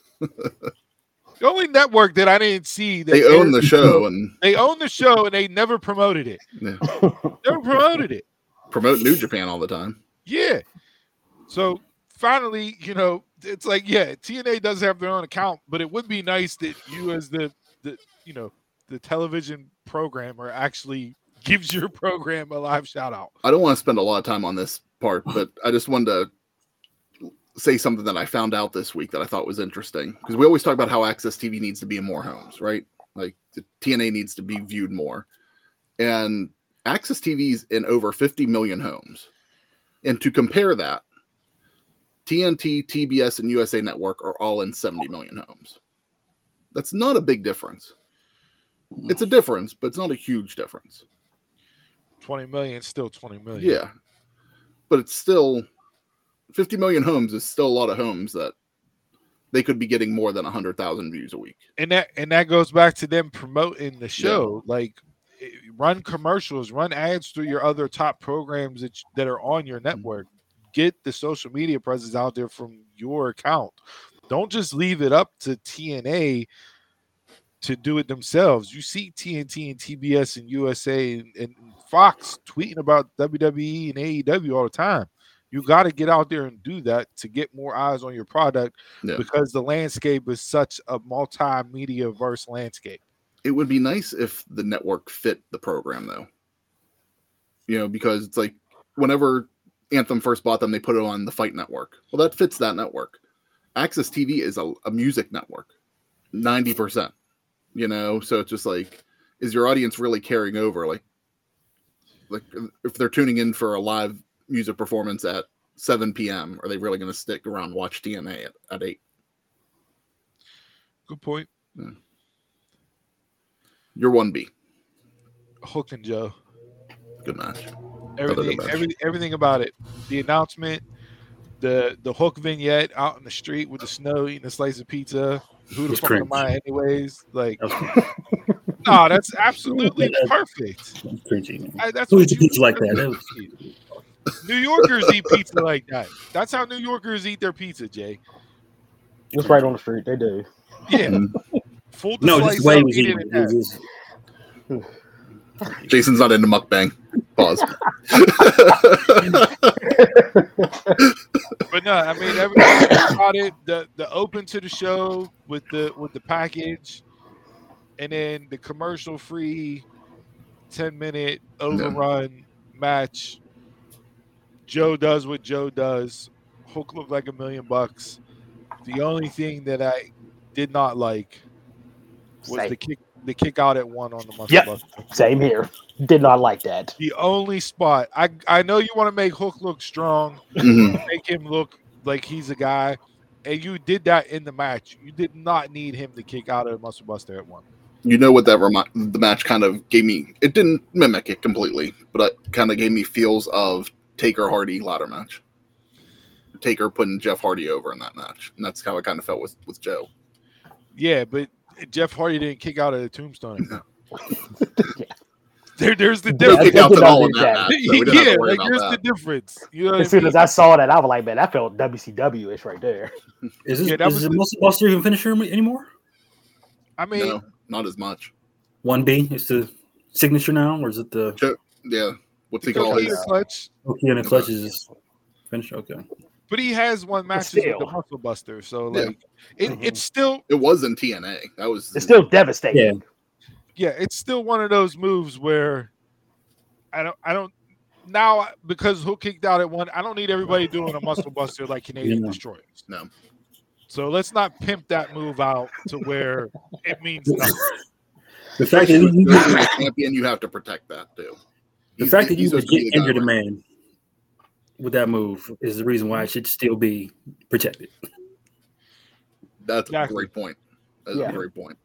The only network that I didn't see that they own the show and they own the show and they never promoted it. Yeah. Never promoted it. Promote New Japan all the time. Yeah. So finally, you know, it's like, yeah, T N A does have their own account, but it would be nice that you as the, the you know, the television programmer actually gives your program a live shout out. I don't want to spend a lot of time on this part, but I just wanted to say something that I found out this week that I thought was interesting. Because we always talk about how Access T V needs to be in more homes, right? Like the T N A needs to be viewed more. And Access T V's in over fifty million homes. And to compare that, T N T, T B S, and U S A Network are all in seventy million homes. That's not a big difference. It's a difference, but it's not a huge difference. twenty million is still twenty million. Yeah. But it's still fifty million homes is still a lot of homes that they could be getting more than one hundred thousand views a week. And that and that goes back to them promoting the show. Yeah. Like, run commercials, run ads through your other top programs that, that are on your network. Get the social media presence out there from your account. Don't just leave it up to T N A to do it themselves. You see T N T and T B S and U S A and, and Fox tweeting about W W E and A E W all the time. You got to get out there and do that to get more eyes on your product yeah. because the landscape is such a multimedia verse landscape. It would be nice if the network fit the program, though. You know, because it's like whenever Anthem first bought them, they put it on the Fight Network. Well, that fits that network. Access T V is a, a music network, ninety percent. You know, so it's just like, is your audience really carrying over? Like, like if they're tuning in for a live music performance at seven p.m., are they really going to stick around and watch T N A at, at eight? Good point. Yeah. You're one B. Hook and Joe. Good match. Everything, match. every, everything about it. The announcement, the the Hook vignette out in the street with the snow eating a slice of pizza. Who the It's fuck am cringe. I, anyways? Like, That no, that's absolutely That- perfect. was cringy, man. I, that's Who what eats a you pizza like that? That was- New Yorkers eat pizza like that. That's how New Yorkers eat their pizza, Jay. It's right on the street. They do. Yeah, Mhm. fold the No, slice just the way up, he was eat eating it it. in It was half. just- Jason's not into mukbang. Pause. But no, I mean everything about it. The the open to the show with the with the package, and then the commercial free ten minute overrun match. Joe does what Joe does. Hook looked like a million bucks. The only thing that I did not like was Same. the kick the kick out at one on the muscle Yep. buster. Same here. Did not like that. The only spot I I know you want to make Hook look strong, Mhm. make him look like he's a guy, and you did that in the match. You did not need him to kick out of the muscle buster at one. You know what that remi- the match kind of gave me? It didn't mimic it completely, but it kind of gave me feels of Taker Hardy ladder match. Taker putting Jeff Hardy over in that match, and that's how it kind of felt with with Joe. Yeah, but Jeff Hardy didn't kick out of the tombstone. Yeah. There, there's the No Yeah, kick difference. outs did at not all do in that that. match. So we didn't have Yeah, to worry like about here's that. the difference. You know what As I soon mean? as I saw that, I was like, man, that felt W C W-ish right there. Is this, Yeah, that is was the the- Muscle Buster even finisher anymore? I mean, No, not as much. one B is the signature now, or is it the Joe, yeah, what's he it's call okay his? to clutch, okay and the clutch is finisher? Okay. but he has won matches with still. the muscle buster, so Yeah. like it, Mhm. it's still It was in T N A. That was It's still devastating. Yeah. yeah, it's still one of those moves where I don't I don't now because Hook kicked out at one. I don't need everybody doing a muscle buster like Canadian Yeah. Destroyers. No. So let's not pimp that move out to where it means nothing. The fact that Especially you, with the champion, you have to protect that too. the He's- fact that you he's supposed to be legit the guy injured a right man with that move is the reason why it should still be protected. That's Exactly. a great point. That's Yeah. a great point.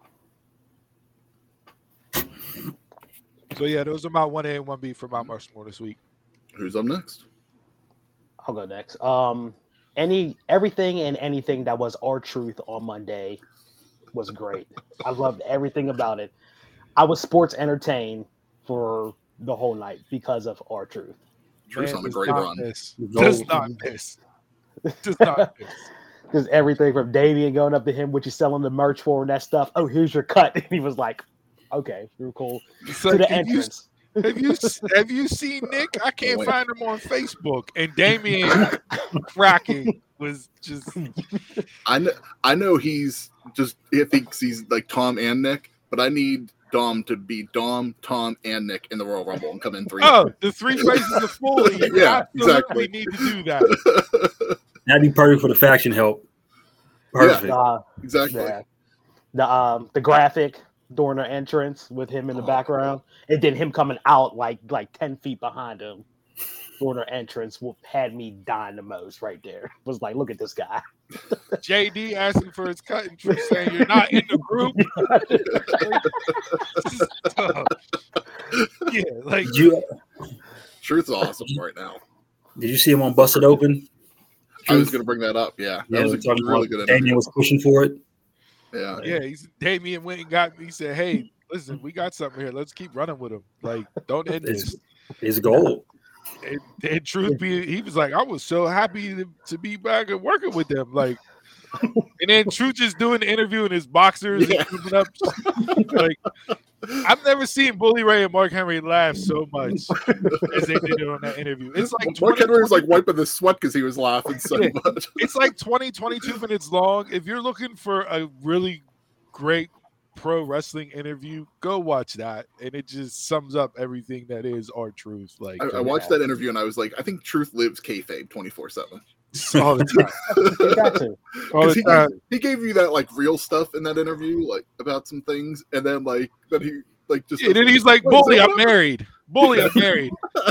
So yeah, those are my one A and one B for Mount Rushmore this week. Who's up next? I'll go next. Um, any everything and anything that was R-Truth on Monday was great. I loved everything about it. I was sports entertained for the whole night because of R-Truth. Truth's Man on a does great not run. miss. Gold. Does not miss. Does not miss. Because everything from Damien going up to him, which he's selling the merch for and that stuff. Oh, here's your cut. And he was like, okay, you're cool. It's To like, the have you, entrance. have you have you seen Nick? I can't Wait. find him on Facebook. And Damien cracking was just I know, I know he's just he thinks he's like Tom and Nick, but I need Dom to be Dom, Tom, and Nick in the Royal Rumble and come in three. oh the three faces of Foley. You Yeah, absolutely exactly. need to do that. That'd be perfect for the faction help. Perfect. Uh, exactly. yeah. The um the graphic during the entrance with him in the Oh. background, and then him coming out like like ten feet behind him during the entrance what had me dying the most right there. Was like, look at this guy. J D asking for his cut and Truth saying you're not in the group. This is tough. Yeah, like Did you Truth's awesome right now. did you see him on Busted Open? I was going to bring that up. Yeah, that Yeah, was a talking really about good Damien interview. was pushing for it. Yeah, yeah, he's Damien went and got me. He said, "Hey, listen, we got something here. Let's keep running with him. Like, don't end It's this." his goal. And, and truth be, he was like, "I was so happy to, to be back and working with them." Like, and then Truth just doing the interview in his boxers Yeah. and moving up. Like, I've never seen Bully Ray and Mark Henry laugh so much as they did on that interview. It's like Mark 20, Henry was like wiping the sweat because he was laughing so Yeah. much. it's like twenty, twenty-two minutes long. If you're looking for a really great pro wrestling interview, go watch that. And it just sums up everything that is R-Truth. Like I, I watched that interview and I was like, I think Truth lives kayfabe twenty-four seven. all the time. You got to. All the he, time. he gave you that like real stuff in that interview, like about some things, and then like then he like just And then he's like, "What is Bully, it? I'm married. Bully, I'm married.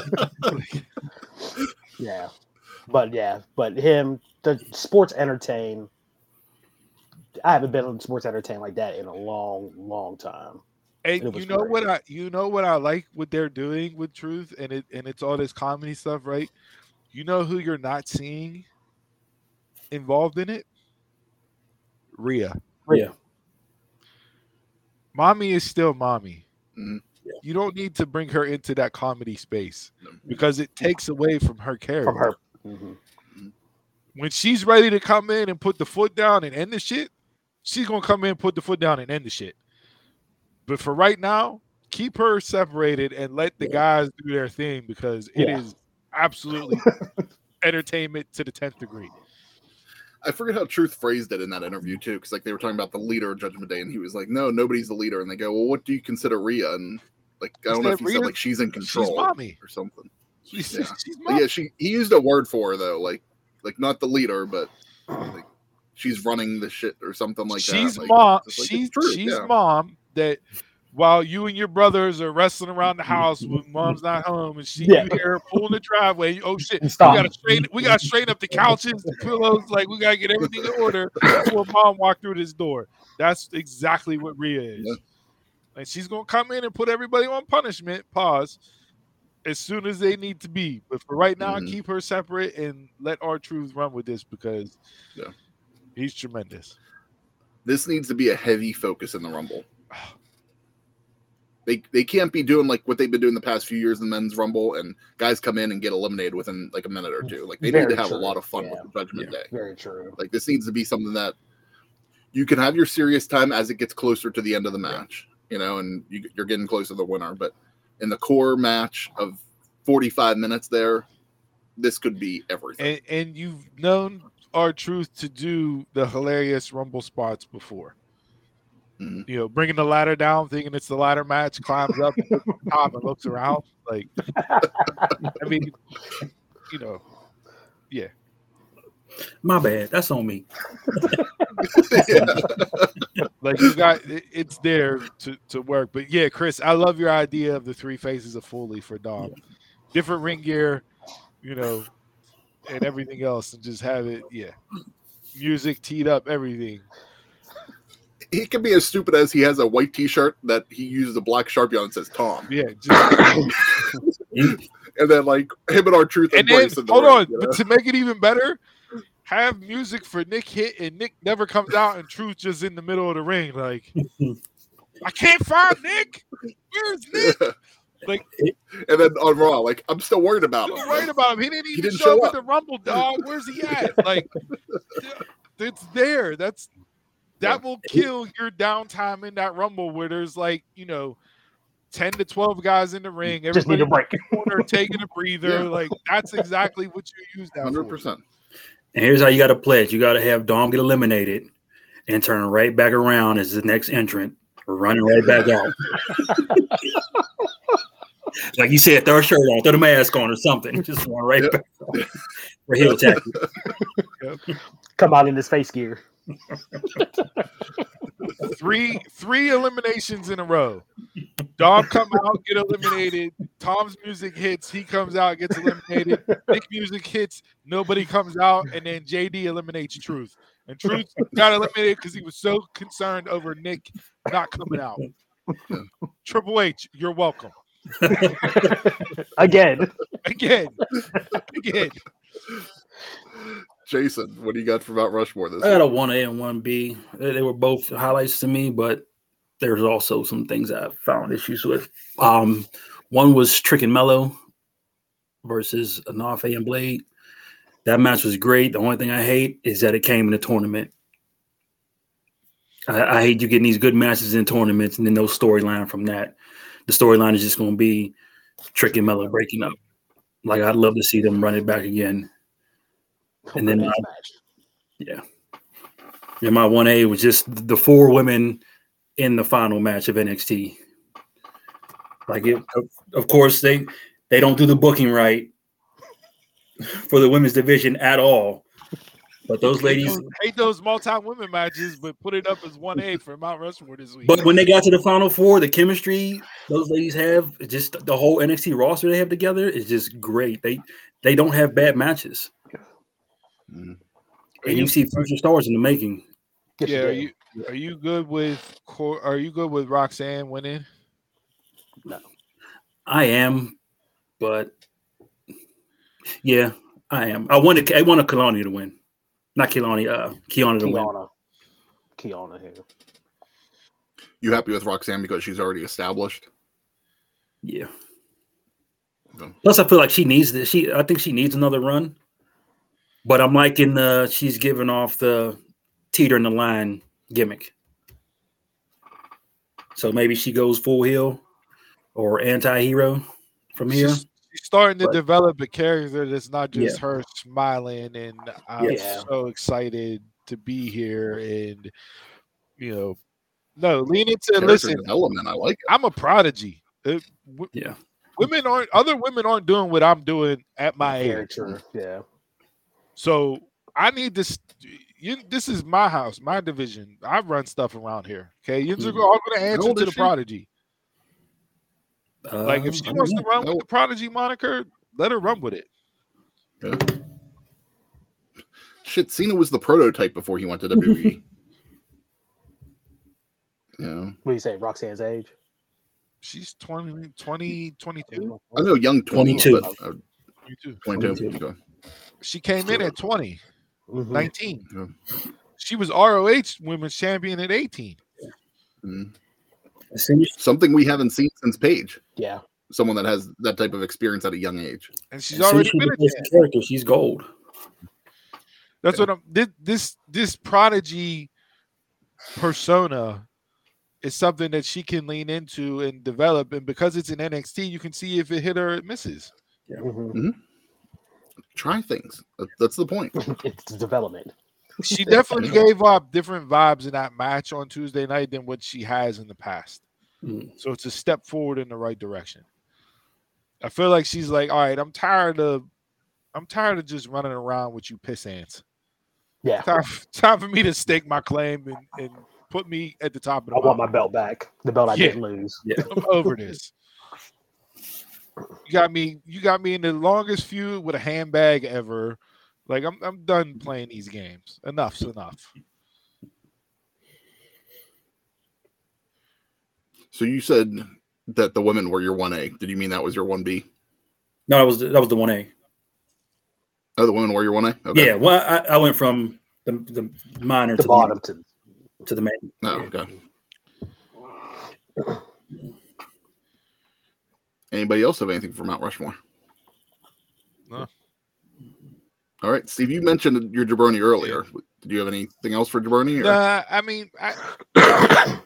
Yeah. But yeah, but him, the sports entertain. I haven't been on sports entertain like that in a long, long time. And, It was you know great. what I you know what I like what they're doing with Truth, and it and it's all this comedy stuff, right? You know who you're not seeing involved in it? Rhea. Yeah. Mommy is still mommy. Mhm. You don't need to bring her into that comedy space No. because it takes away from her character. From her. Mhm. When she's ready to come in and put the foot down and end the shit, she's gonna come in, put the foot down, and end the shit. But for right now, keep her separated and let the guys do their thing because it Yeah. is absolutely entertainment to the tenth degree. I forget how Truth phrased it in that interview too, because like they were talking about the leader of Judgment Day, and he was like, "No, nobody's the leader." And they go, "Well, what do you consider Rhea?" And like, I don't know if he said like she's in control she's mommy. or something. She's, Yeah. she's But mommy. yeah, she he used a word for her though, like like not the leader, but like she's running the shit or something like she's that. Like, mom. it's like, she's it's true, she's yeah. mom that while you and your brothers are wrestling around the house when mom's not home and she Yeah. you hear her pulling the driveway. Oh shit! We Stop. gotta straighten we gotta straighten up the couches, the pillows. Like we gotta get everything in order before mom walked through this door. That's exactly what Rhea is. Yeah. Like she's gonna come in and put everybody on punishment. Pause. As soon as they need to be, but for right now, Mhm. keep her separate and let R-Truth run with this because Yeah. he's tremendous. This needs to be a heavy focus in the Rumble. They they can't be doing like what they've been doing the past few years in the men's Rumble, and guys come in and get eliminated within like a minute or two. Like they Very need to have true. a lot of fun Yeah. with the Judgment Day. Very true. Like this needs to be something that you can have your serious time as it gets closer to the end of the match, you know, and you, you're getting closer to the winner. But in the core match of forty-five minutes there, this could be everything. And, and you've known R-Truth to do the hilarious Rumble spots before. Mhm. You know, bringing the ladder down, thinking it's the ladder match, climbs up to the top and looks around. Like, I mean, you know, yeah. My bad. That's on me. Yeah. Like you got it, it's there to, to work. But yeah, Chris, I love your idea of the three faces of Foley for Dom. Different ring gear, you know, and everything else, and just have it, yeah. Music teed up, everything. He can be as stupid as he has a white T-shirt that he uses a black Sharpie on and says Tom, Yeah, just and then like him and R-Truth and then embrace in the hold ring, on, you know? but to make it even better, have music for Nick hit and Nick never comes out and Truth just in the middle of the ring, like I can't find Nick. Where's Nick? Like, And then on Raw, like I'm still worried about him. don't worry about him. He didn't even didn't show show up up. at the Rumble, dog. Where's he at? Like, it's there. That's that will kill your downtime in that Rumble where there's like, you know, ten to twelve guys in the ring. Just need a break. in the corner taking a breather. Yeah. Like, that's exactly what you use that one hundred for. percent. And here's how you got to play it. You got to have Dom get eliminated and turn right back around as the next entrant, running right back out. Like you said, throw a shirt on, throw the mask on or something. Just run right Yep. back out. For heel tactic. Come out in his face gear. Three three eliminations in a row. Dom come out, get eliminated. Tom's music hits, he comes out, gets eliminated. Nick music hits, nobody comes out, and then J D eliminates Truth. And Truth got eliminated because he was so concerned over Nick not coming out. Triple H, you're welcome. Again. Again. Again. Jason, what do you got for Mount Rushmore this I got week? a one A and one B. They they were both highlights to me, but there's also some things I found issues with. Um, one was Trick and Mello versus Anafe and Blade. That match was great. The only thing I hate is that it came in a tournament. I, I hate you getting these good matches in tournaments and then no storyline from that. The storyline is just going to be Trick and Mello breaking up. Like, I'd love to see them run it back again. And then, my, yeah. And my one A was just the four women in the final match of N X T. Like, it, of, of course, they they don't do the booking right for the women's division at all. But those ladies, hate those multi-women matches, but put it up as one A for Mount Rushmore this week. but when they got to the final four, the chemistry those ladies have, just the whole N X T roster they have together is just great. They they don't have bad matches. Mhm. And you see future stars in the making. Yes, yeah, you are did. you are you good with Cor- are you good with Roxanne winning? No. I am, but yeah, I am. I wanted I wanted Kalani to win, not Kalani. Uh, Kiana to win. Kiana. Kiana here. You happy with Roxanne because she's already established? Yeah. No. Plus, I feel like she needs this. She, I think she needs another run. But I'm liking the she's giving off the teeter in the line gimmick. So maybe she goes full heel or anti-hero from here. She's, she's starting to But- develop a character that's not just Yeah. her smiling and I'm Yeah. so excited to be here and you know no lean into Character listen. development. I like it. I'm a prodigy. Uh, w- Yeah. women aren't other women aren't doing what I'm doing at my age. Character. Yeah. So I need this. You, this is my house, my division. I run stuff around here. Okay, you're Mhm. all going to How answer old to is the she? prodigy. Uh, Like if she I wants don't to run No. with the prodigy moniker, let her run with it. Yeah. Shit, Cena was the prototype before he went to W W E. Yeah. What do you say? Roxanne's age? She's twenty, twenty, twenty-two. I know young twenty, twenty-two. but uh, twenty-two. twenty-two. twenty-two. Okay. She came in at twenty, Mhm. nineteen. Yeah. She was R O H Women's Champion at eighteen. Mhm. As soon as- Something we haven't seen since Paige. Yeah. Someone that has that type of experience at a young age. And she's as soon already as she been a becomes champ. the character, she's gold. That's what I'm this this this prodigy persona is something that she can lean into and develop. And because it's in N X T, you can see if it hit her or it misses. Mhm. Try things. That- That's the point. It's development. She definitely gave up different vibes in that match on Tuesday night than what she has in the past. Mm. So it's a step forward in the right direction. I feel like she's like, all right, I'm tired of I'm tired of just running around with you piss ants. Yeah. Time, time for me to stake my claim and, and put me at the top of the I want my mountain. belt back. The belt I Yeah. didn't lose. I'm over this. You got me. You got me in the longest feud with a handbag ever. Like I'm. I'm done playing these games. Enough's enough. So you said that the women were your one A. Did you mean that was your one B? No, that was that was the one A. Oh, the women were your one A? Okay. Yeah, well, I, I went from the, the minor The to bottom the to to the main. Oh, okay. Anybody else have anything for Mount Rushmore? No. All right, Steve. You mentioned your jabroni earlier. Did you have anything else for jabroni? Or? Nah, I mean, I,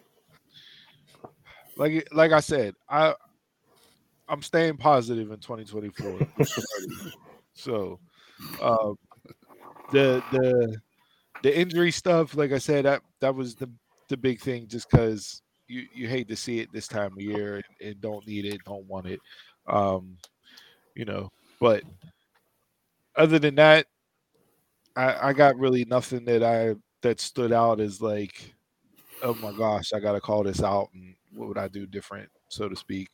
like like I said, I I'm staying positive in twenty twenty-four. So, uh, the the the injury stuff, like I said, that that was the the big thing. Just because you you hate to see it this time of year and, and don't need it, don't want it, um, you know. But other than that, I, I got really nothing that I that stood out as like, oh my gosh, I got to call this out, and what would I do different, so to speak.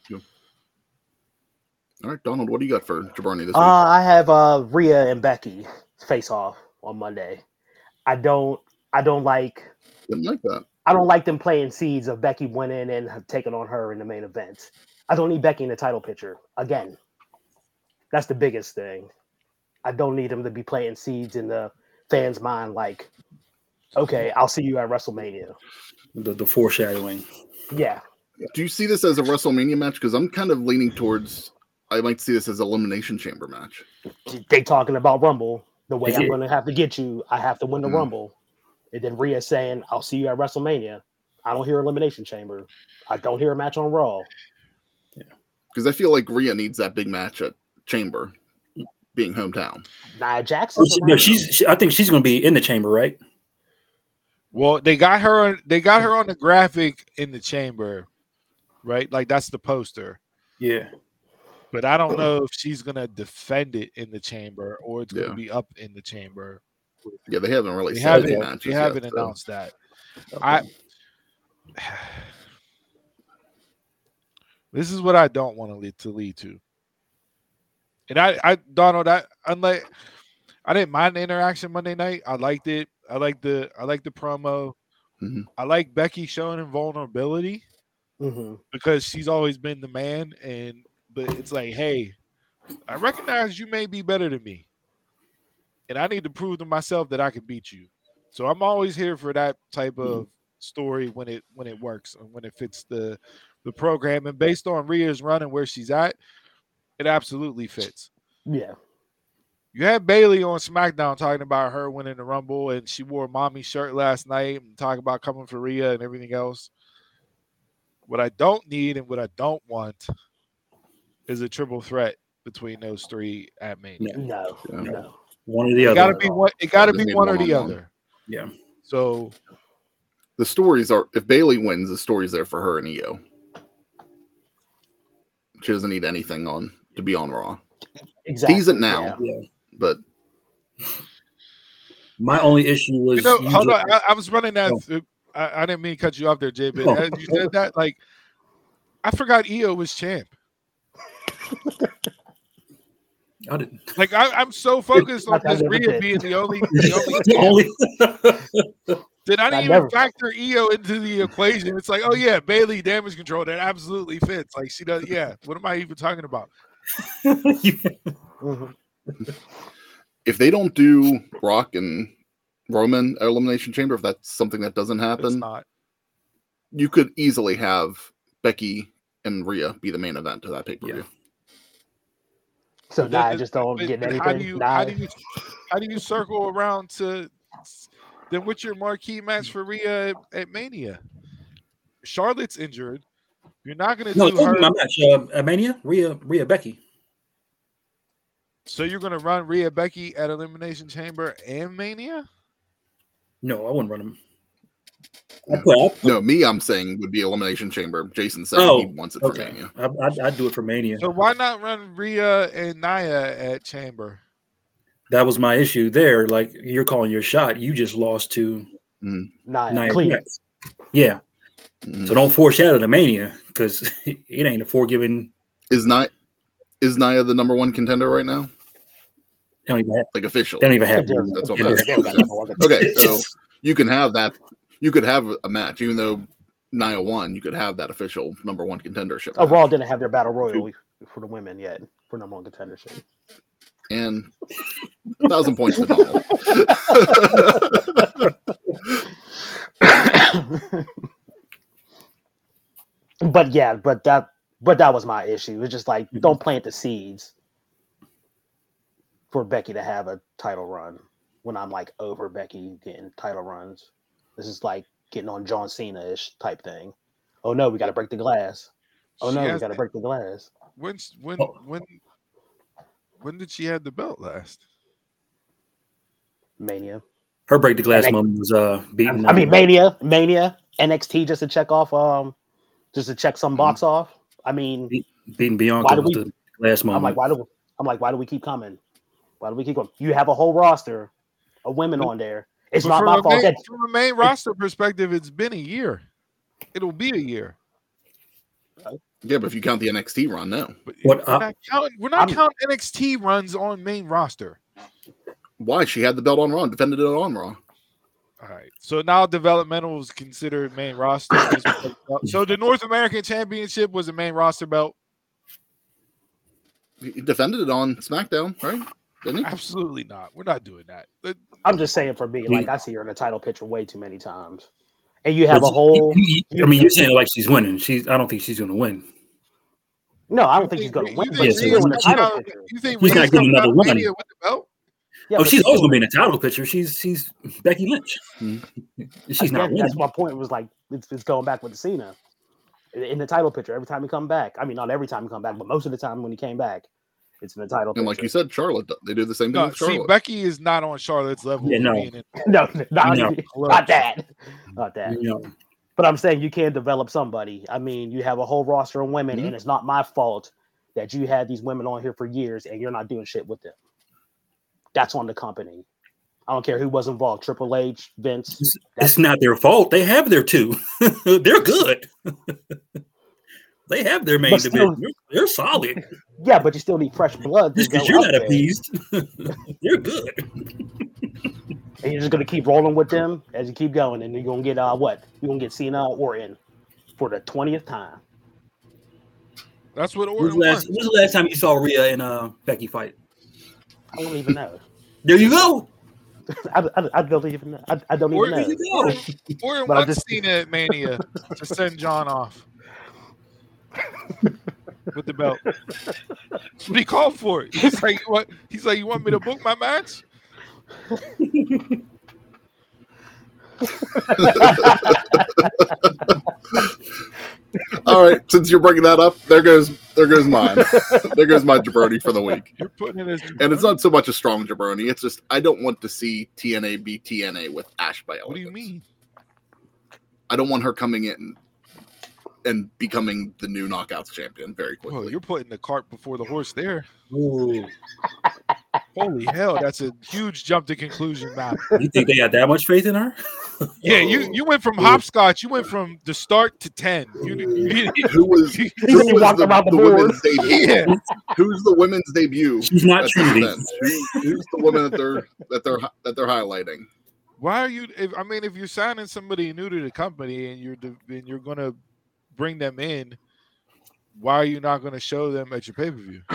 All right, Donald, what do you got for jabroni this Uh, week? I have uh Rhea and Becky face off on Monday. I don't I don't like Didn't like that. I don't like them playing seeds of Becky winning and taking on her in the main event. I don't need Becky in the title picture again. That's the biggest thing. I don't need them to be playing seeds in the fans' mind like, okay, I'll see you at WrestleMania. The, the foreshadowing. Yeah. Do you see this as a WrestleMania match? Because I'm kind of leaning towards. I might see this as an elimination chamber match. They talking about Rumble. The way Yeah. I'm going to have to get you, I have to win the Mm. Rumble. And then Rhea saying, I'll see you at WrestleMania. I don't hear Elimination Chamber. I don't hear a match on Raw. Because I feel like Rhea needs that big match at Chamber, being hometown. Nia Jackson. Oh, she- no, she's. She, I think she's going to be in the chamber, right? Well, they got her. They got her on the graphic in the chamber, right? Like that's the poster. Yeah. But I don't know if she's gonna defend it in the chamber or it's gonna Yeah. be up in the chamber. Yeah, they haven't really They said haven't. any They matches haven't yet, so- announced that. I. This is what I don't want to lead to lead to. And I, I, Donald, I, unlike, I didn't mind the interaction Monday night. I liked it. I liked the, I liked the promo. Mhm. I like Becky showing vulnerability. Mm-hmm. because she's always been the man. And but it's like, hey, I recognize you may be better than me, and I need to prove to myself that I can beat you. So I'm always here for that type of story when it when it works and when it fits the the program. And based on Rhea's run and where she's at, it absolutely fits. Yeah. You had Bailey on SmackDown talking about her winning the Rumble, and she wore a mommy shirt last night and talking about coming for Rhea and everything else. What I don't need and what I don't want is a triple threat between those three at Mania. No, Yeah. no. One or the It other. gotta be one. It gotta Just be need one or the one-on-one. other. Yeah. So The stories are if Bailey wins, the story's there for her and Io. She doesn't need anything on to be on Raw. Exactly. Tease it now, Yeah. Yeah. but My only issue was you know, you hold just- on. I, I was running that. Oh. I, I didn't mean to cut you off there, Jay. But Oh. as you said that, like, I forgot Io was champ. I didn't. Like, I, I'm so focused on I this never Rhea did. being the only. The only Only- Did I I didn't even never- factor Io into the equation? It's like, oh yeah, Bailey damage control that absolutely fits. Like she does. Yeah. What am I even talking about? Mhm. if they don't do Brock and Roman at Elimination Chamber, if that's something that doesn't It's happen, not. you could easily have Becky and Rhea be the main event to that pay per view. Yeah. So But now I then- just don't but- get but anything. How do you Nah. how do you how do you circle around to then what's your marquee match for Rhea at, at Mania? Charlotte's injured. You're not gonna No, do it was her, my match. Uh, at Mania, Rhea, Rhea Becky. so you're gonna run Rhea Becky at Elimination Chamber and Mania? No, I wouldn't run him. I put, I put, No, me, I'm saying would be Elimination Chamber. Jason said Oh, he wants it for okay. Mania. I, I'd, I'd do it for Mania. So why not run Rhea and Nia at Chamber? That was my issue there. Like you're calling your shot. You just lost to Nah, Nia clean. Jax. Yeah. Mhm. So don't foreshadow the Mania because it ain't a forgiving. Is Nia is Nia the number one contender right now? They don't even have. Like official. They don't even have. That's what Yeah, I'm they don't got no more. Okay, so you can have that. You could have a match, even though Nia won. You could have that official number one contendership. Oh, match. Raw didn't have their battle royal for the women yet for number one contendership. And a thousand points for Donald. But yeah, but that but that was my issue. It's just like don't plant the seeds for Becky to have a title run when I'm like over Becky getting title runs. This is like getting on John Cena-ish type thing. Oh no, we got to break the glass. Oh She no, we has got to the- break the glass. When when Oh. when when did she have the belt last? Mania. Her break the glass And I- moment was uh beating. I mean Mania, Mania, N X T just to check off, um, just to check some box off. I mean, beating Why Bianca do was we- the last moment. I'm like, why do I'm like, why do we keep coming? Why do we keep going? You have a whole roster of women on there. It's But not from my a fault main, that from a main roster perspective, it's been a year. It'll be a year. Yeah, but if you count the N X T run, no. But What, we're uh, not counting. We're not I'm- counting N X T runs on main roster. Why? She had the belt on Raw, and defended it on Raw. All right. So now developmental is considered main roster. So the North American Championship was a main roster belt. He defended it on SmackDown, right? Didn't he? Absolutely not. We're not doing that. But I'm just saying for me, like I see her in a title picture way too many times. And you have a whole I mean, you're saying it like she's winning. She's. I don't think she's going to win. no, I don't you think she's think- gonna you win, think but Yeah, she's so still in Rhea's the coming title out- picture. You think She's not Rhea's getting coming out another of one. Mania with the belt? Yeah, Oh, but she's always still, going to be in a title picture. She's she's Becky Lynch. She's not again, winning. that's my point. Was like it's, it's going back with Cena in, in the title picture every time he come back. I mean, not every time he come back, but most of the time when he came back, it's in the title. And like picture. you said, Charlotte, they do the same thing No, with see, Charlotte. Becky is not on Charlotte's level. Yeah, of no. being in- no, not, No. not that, not that. You know, But I'm saying you can't develop somebody. I mean, you have a whole roster of women, Mhm. and it's not my fault that you had these women on here for years and you're not doing shit with them. That's on the company. I don't care who was involved. Triple H, Vince. it's, it's not their fault. They have their two. They're good. They have their main But still- division. They're, they're solid. Yeah, but you still need fresh blood. To Just go because you're up not there. appeased, they're good. And you're just gonna keep rolling with them as you keep going, and you're gonna get uh what? You're gonna get Cena or in. for the twentieth time. That's what When's Orton the last, wants. when's the last time you saw Rhea and uh, Becky fight? I don't even know. There you go. I, I, I don't even know. I, I don't even Orton, know. There you go. Orton But I wants just- Cena at Mania to send John off with the belt. That's what he called for it. He's like, what? He's like, you want me to book my match? All right, since you're bringing that up, there goes there goes mine. There goes my jabroni for the week. You're putting it as And it's not so much a strong jabroni. It's just I don't want to see T N A be T N A with Ash by What do you Elegance. mean? I don't want her coming in and becoming the new Knockouts champion very quickly. Well, you're putting the cart before the horse there. Ooh. Holy hell, that's a huge jump to conclusion, man. You think they got that much faith in her? Yeah, you you went from hopscotch. You went from the start to ten. You, you, Who was, He who was walked the, around the the board. women's debut? yeah. Who's the women's debut? She's not at this Trinity. event? Who, who's the woman that they're that they're that they're highlighting? Why are you? If, I mean, if you're signing somebody new to the company and you're the, and you're going to bring them in, why are you not going to show them at your pay per view?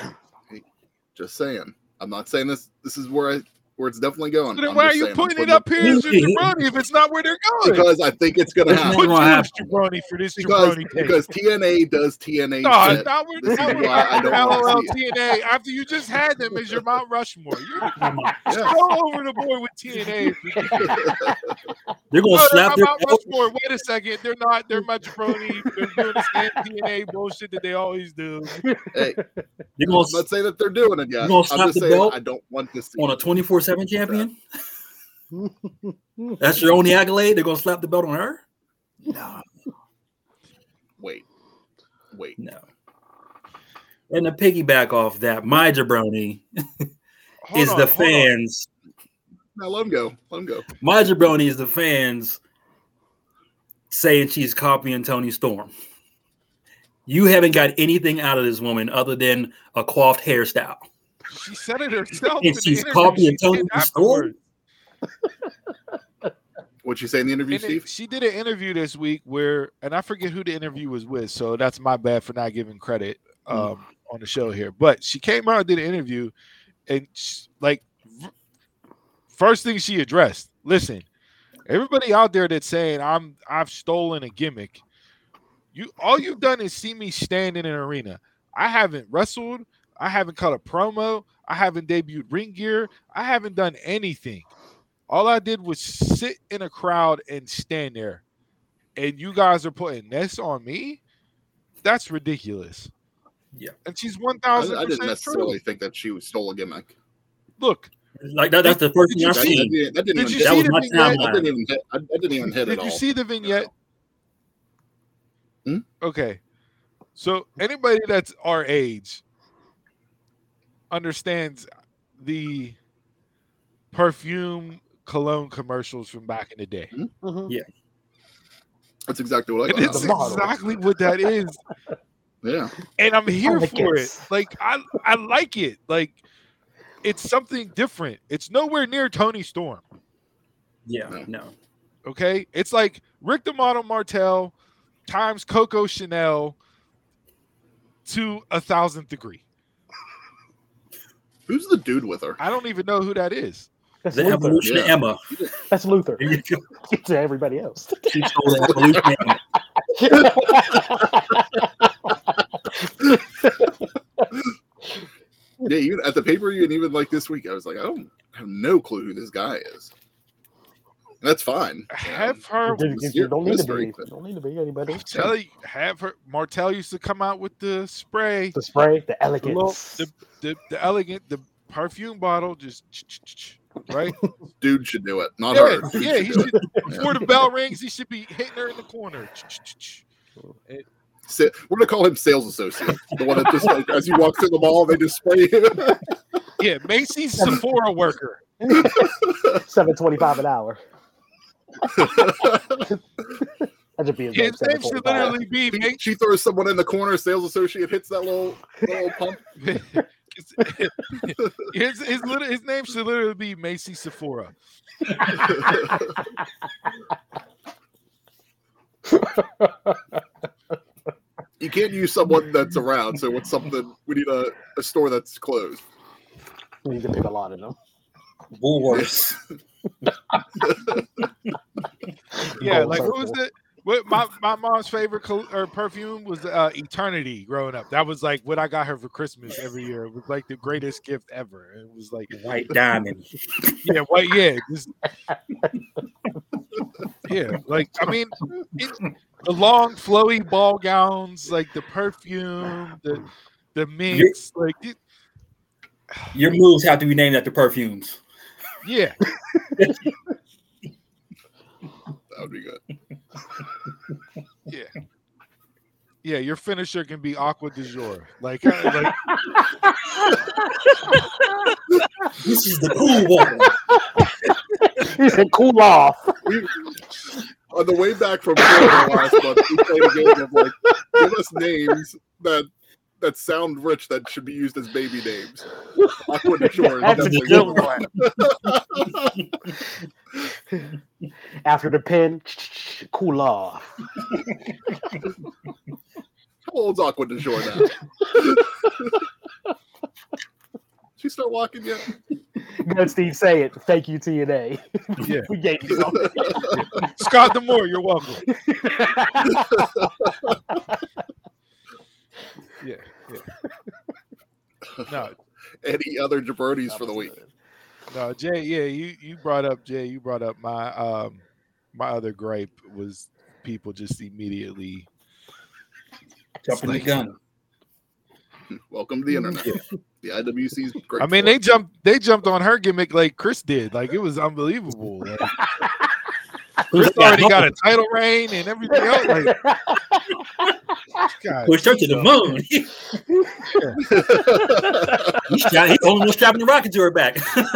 Just saying. I'm not saying this. This is where I where it's definitely going. Then I'm why are just you saying, I'm putting it up here as your Yeah. jabroni if it's not where they're going? because I think it's gonna It's happen. Put gonna you happen. as jabroni for this Because jabroni take. because T N A does T N A No, shit. now we're, This now is we're why I back don't to wanna L O L see T N A after you just had them as your Mount Rushmore. You're Yeah. so over the board with T N A. They're No, gonna they're slap my their Mount belt. Rushmore. Wait a second. They're not. They're my jabroni. They're doing the same T N A bullshit that they always do. Hey, They're I'm gonna not saying that they're doing it yet. You gonna I'm slap just the saying belt I don't want to see on a it. twenty-four seven champion. That's your only accolade. They're gonna slap the belt on her. No, Wait, wait. no. And to piggyback off that, my jabroni Hold is on, the hold on. fans. Now let him go. Let him go. My jabroni is the fans saying she's copying Tony Storm. You haven't got anything out of this woman other than a coiffed hairstyle. She said it herself. And in the she's interview copying she Tony did Storm? afterwards. What'd you say in the interview, And then Steve? she did an interview this week where, and I forget who the interview was with, so that's my bad for not giving credit um, on the show here. But she came out and did an interview, and she, like, v- first thing she addressed, listen, everybody out there that's saying I'm I've stolen a gimmick, you all you've done is see me stand in an arena. I haven't wrestled, I haven't cut a promo, I haven't debuted ring gear, I haven't done anything. All I did was sit in a crowd and stand there. And you guys are putting this on me? That's ridiculous. Yeah. And she's I, one thousand I didn't percent necessarily true. think that she stole a gimmick. Look, Like that, that's the first thing I've That, that seen. didn't, that didn't Did even you hit. That see was the my vignette? That timeline. didn't even hit. I, that didn't even hit did at you all. see the vignette? Hmm? Okay. So anybody that's our age understands the perfume cologne commercials from back in the day. Mhm. That's exactly what I And got. it's The model. exactly what that is. Yeah. And I'm here I for it. guess. Like I I like it. Like it's something different. It's nowhere near Tony Storm. Yeah, No. no. Okay. It's like Rick D'Amato Martel times Coco Chanel to a thousandth degree. Who's the dude with her? I don't even know who that is. That's The Luther. evolution of Yeah. Emma. That's Luther. There you go. To everybody else. She stole the evolution of Emma. Yeah, even at the pay per view, and even like this week, I was like, I don't I have no clue who this guy is. And that's fine. Have her You- you- you don't need to be. You don't need to be anybody. tell you have her Martel used to come out with the spray, The spray, the the, little, elegance. the, the, the elegant, the perfume bottle, just right. Dude should do it, not Yeah, her. Dude yeah. He should do should, before the bell rings, he should be hitting her in the corner. it. Sa- We're gonna call him sales associate, the one that just like, as you walk through the mall, they just spray him. Yeah, Macy's Sephora worker. Seven twenty-five an hour. That should be his name, His name should seven twenty-five. literally be She, Macy's. she throws someone in the corner. Sales associate hits that little little pump. his, his, lit- his name should literally be Macy Sephora. You can't use someone that's around. So what's something we need a, a store that's closed. You can pick a lot of them. Woolworths. Yeah, Gold like what was Circle. it? What my, my mom's favorite col- or perfume was uh, Eternity. Growing up, that was like what I got her for Christmas every year. It was like the greatest gift ever. It was like White Diamond. yeah, what? Yeah, just, yeah. Like I mean, it, the long flowy ball gowns, like the perfume, the the mints, like it, Your moves have to be named after perfumes. yeah. That would be good. Yeah. Yeah, your finisher can be Aqua du jour. Like, uh, like This is the cool one. He said, "Cool off." We, on the way back from Florida last month, we played a game of like, give us names that that sound rich that should be used as baby names. Aqua du jour is That's a definitely good one. After the pin, cool off. How old's Aqua du jour now? She start walking yet? Good, Steve. Say it. Thank you, T N A. Yeah. We gave you something. Scott Demore, you're welcome. Yeah, yeah. No, Any other jabronis for the week? no, Jay. Yeah, you you brought up Jay. You brought up my um my other gripe was people just immediately Jumping the like- gun. Welcome to the internet. The I W C's great. I mean, they jumped they jumped on her gimmick like Chris did. Like it was unbelievable. Like, Chris already got a title reign and everything else. Like, God, Pushed her to the moon. he strap, he almost strapping the rocket to her back.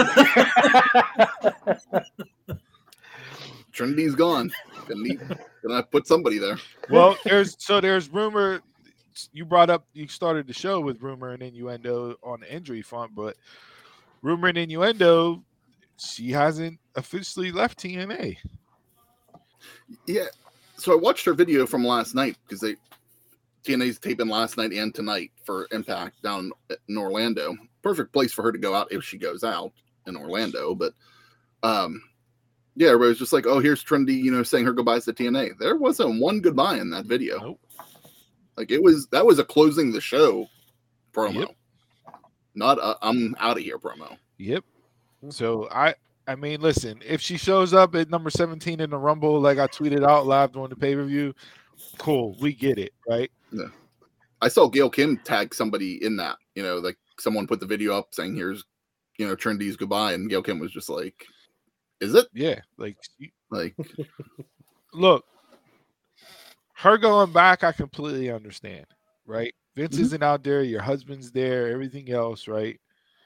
Trinity's gone. Gonna need, gonna put somebody there. Well, there's so there's rumor. You brought up you started the show with rumor and innuendo on the injury front, but rumor and innuendo, she hasn't officially left T N A. Yeah. So I watched her video from last night because they T N A's taping last night and tonight for Impact down in Orlando. Perfect place for her to go out if she goes out in Orlando. But um, yeah, everybody was just like, "Oh, here's Trinity," you know, saying her goodbyes to T N A. There wasn't one goodbye in that video. Nope. Like it was that was a closing the show promo, Yep. not a I'm out of here promo. Yep. So I I mean, listen, if she shows up at number seventeen in the Rumble, like I tweeted out live on the pay per view, cool, we get it, right? I saw Gail Kim tag somebody in that, you know, like someone put the video up saying, "Here's, you know, Trinity's goodbye," and Gail Kim was just like, "Is it?" Yeah, like she- Like, look, her going back, I completely understand, right? Vince Mhm. isn't out there, your husband's there, everything else, right?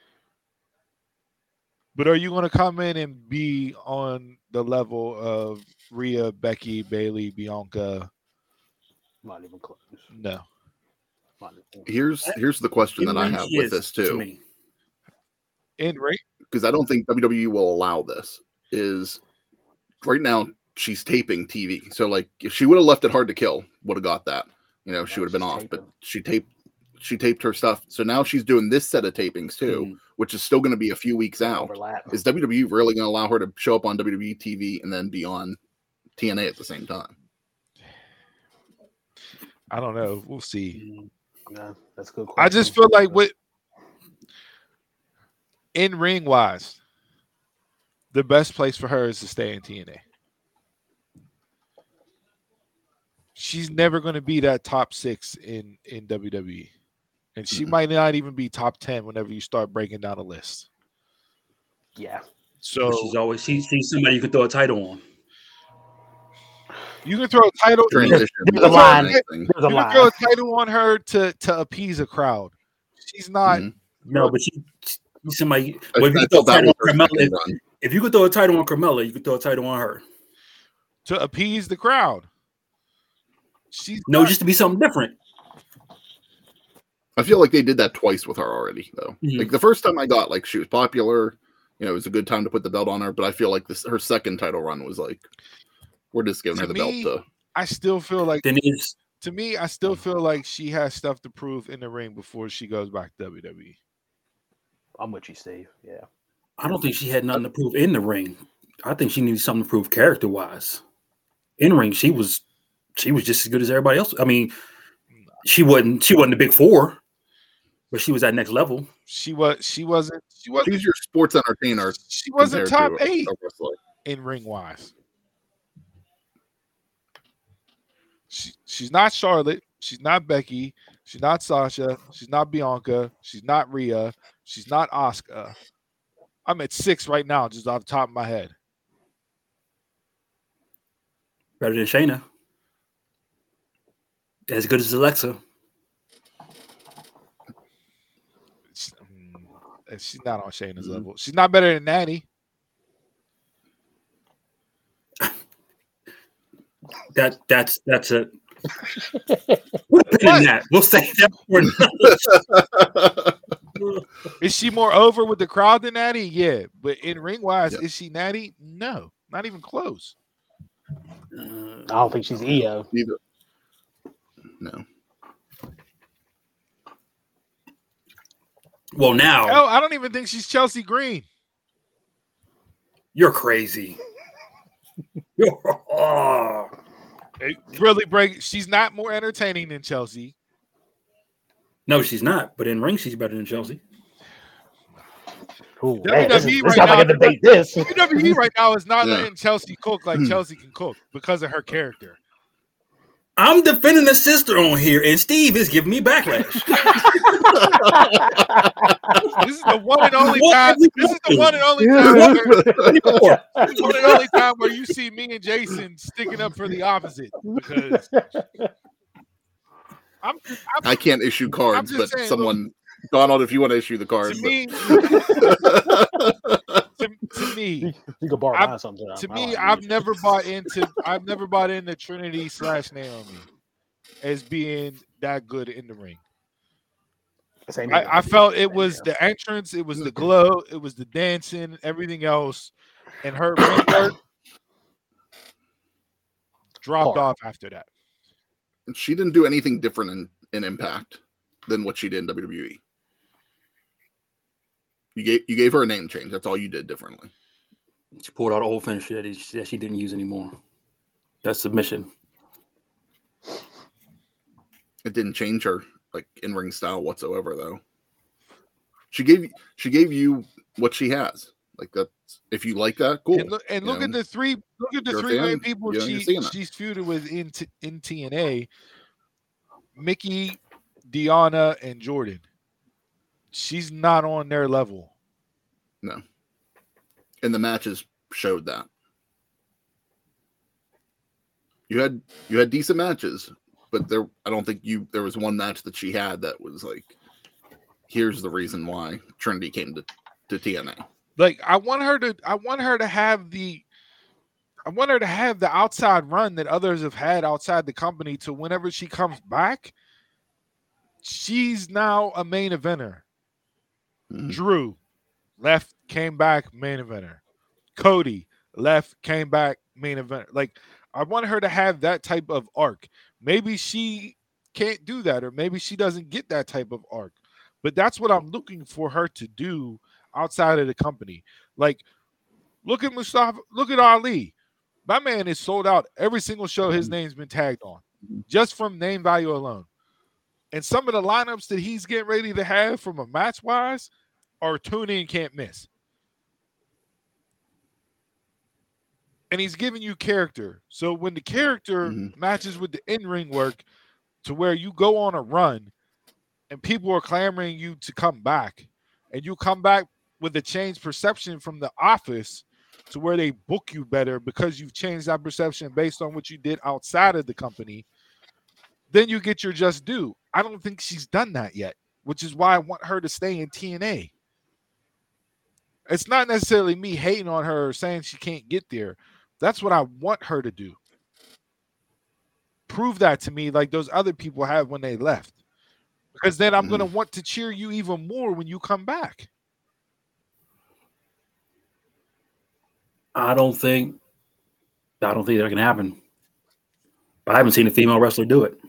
But are you going to come in and be on the level of Rhea, Becky, Bailey, Bianca? Not even close. No. Not even- here's here's the question that I have She with is this to too, me. In right? because I don't think W W E will allow this. Is right now she's taping T V, so like if she would have left it Hard to Kill, would have got that. You know, she Yeah, would have been she's off, but taping. she taped she taped her stuff. So now she's doing this set of tapings too, Mhm. which is still going to be a few weeks out. Overlap. Is W W E really going to allow her to show up on W W E T V and then be on T N A at the same time? I don't know. We'll see. Mhm. Yeah, that's a good. I just question. feel like with in ring wise, the best place for her is to stay in T N A. She's never going to be that top six in in W W E, and she Mhm. might not even be top ten whenever you start breaking down a list. Yeah. So She's always she, she's somebody you can throw a title on. you can throw a title. You Transition. there's a that's the line. nice thing. There's a can line. throw a title on her to to appease a crowd. She's not. Mhm. No, but she, she's somebody. I, Well, if, I you could throw a thought that title was on her Carmella, second if, run. if you could throw a title on Carmella, you could throw a title on her. To appease the crowd. She's No, not- just to be something different. I feel like they did that twice with her already, though. Mhm. Like the first time I got, like she was popular, you know, it was a good time to put the belt on her. But I feel like this her second title run was like, we're just giving To her the me, belt to I still feel like Denise. To me, I still feel like she has stuff to prove in the ring before she goes back to W W E. I'm with you, Steve. Yeah. I don't think she had nothing to prove in the ring. I think she needed something to prove character wise. In ring, she was she was just as good as everybody else. I mean, she wasn't she wasn't the big four, but she was at next level. She was she wasn't she wasn't She's your sports entertainer. She wasn't top to a- eight a wrestler. in ring wise. She, she's not Charlotte. She's not Becky. She's not Sasha. She's not Bianca. She's not Rhea. She's not Asuka. I'm at six right now, just off the top of my head. Better than Shayna. As good as Alexa. She- mm, She's not on Shayna's level. She's not better than Natty. That that's that's a we'll put in that. We'll say that for Is she more over with the crowd than Natty? Yeah. But in ring wise, Yep. is she Natty? No. Not even close. I don't think she's E O. Neither. No. Well, now Hell, I don't even think she's Chelsea Green. you're crazy. You're, oh. It really break. She's not more entertaining than Chelsea. No, she's not. But in ring, she's better than Chelsea. Ooh, man, this is, W W E this right sounds like a now- debate. This. W W E right now is not Yeah. letting Chelsea cook like Chelsea can cook because of her character. I'm defending the sister on here, and Steve is giving me backlash. This is the one and only What time. are we This is the doing? one and only time. Where, Anymore. this is the one and only time where you see me and Jason sticking up for the opposite. Because I'm, just, I'm I can't issue cards, just but saying, someone, Donald, if you want to issue the cards. to but- me, to, to me, You can borrow I've- mine sometime. to I me, like I've it. never bought into. I've never bought into Trinity slash Naomi as being that good in the ring. Same here. I, I felt it Same was here. the entrance, it was the glow, it was the dancing, everything else, and her ring work dropped Hard. off after that. she didn't do anything different in, in Impact than what she did in W W E. You gave you gave her a name change. That's all you did differently. She pulled out an old finish that she, that she didn't use anymore. That's submission. It didn't change her like in ring style whatsoever, though. She gave she gave you what she has. Like that. If you like that, cool. And look, and You look at know, the three look at the you're a three main fan, people you know, you're she seeing that. she's feuded with in T, in T N A. Mickey, Deanna, and Jordan. She's not on their level. No. And the matches showed that. You had you had decent matches, but there I don't think you there was one match that she had that was like, here's the reason why Trinity came to, to T N A. Like I want her to I want her to have the I want her to have the outside run that others have had outside the company to whenever she comes back, she's now a main eventer. Mhm. Drew left, came back, main eventer. Cody left, came back, main eventer. Like I want her to have that type of arc. Maybe she can't do that, or maybe she doesn't get that type of arc. But that's what I'm looking for her to do outside of the company. Like, look at Mustafa, look at Ali. My man is sold out every single show his name's been tagged on, just from name value alone. And some of the lineups that he's getting ready to have from a match wise are tune in, can't miss. And he's giving you character. So when the character Mhm. matches with the in-ring work to where you go on a run and people are clamoring you to come back, and you come back with a changed perception from the office to where they book you better because you've changed that perception based on what you did outside of the company, then you get your just due. I don't think she's done that yet, which is why I want her to stay in T N A. It's not necessarily me hating on her or saying she can't get there. That's what I want her to do. Prove that to me like those other people have when they left. Because then I'm Mhm. going to want to cheer you even more when you come back. I don't think I don't think that can happen. I haven't seen a female wrestler do it.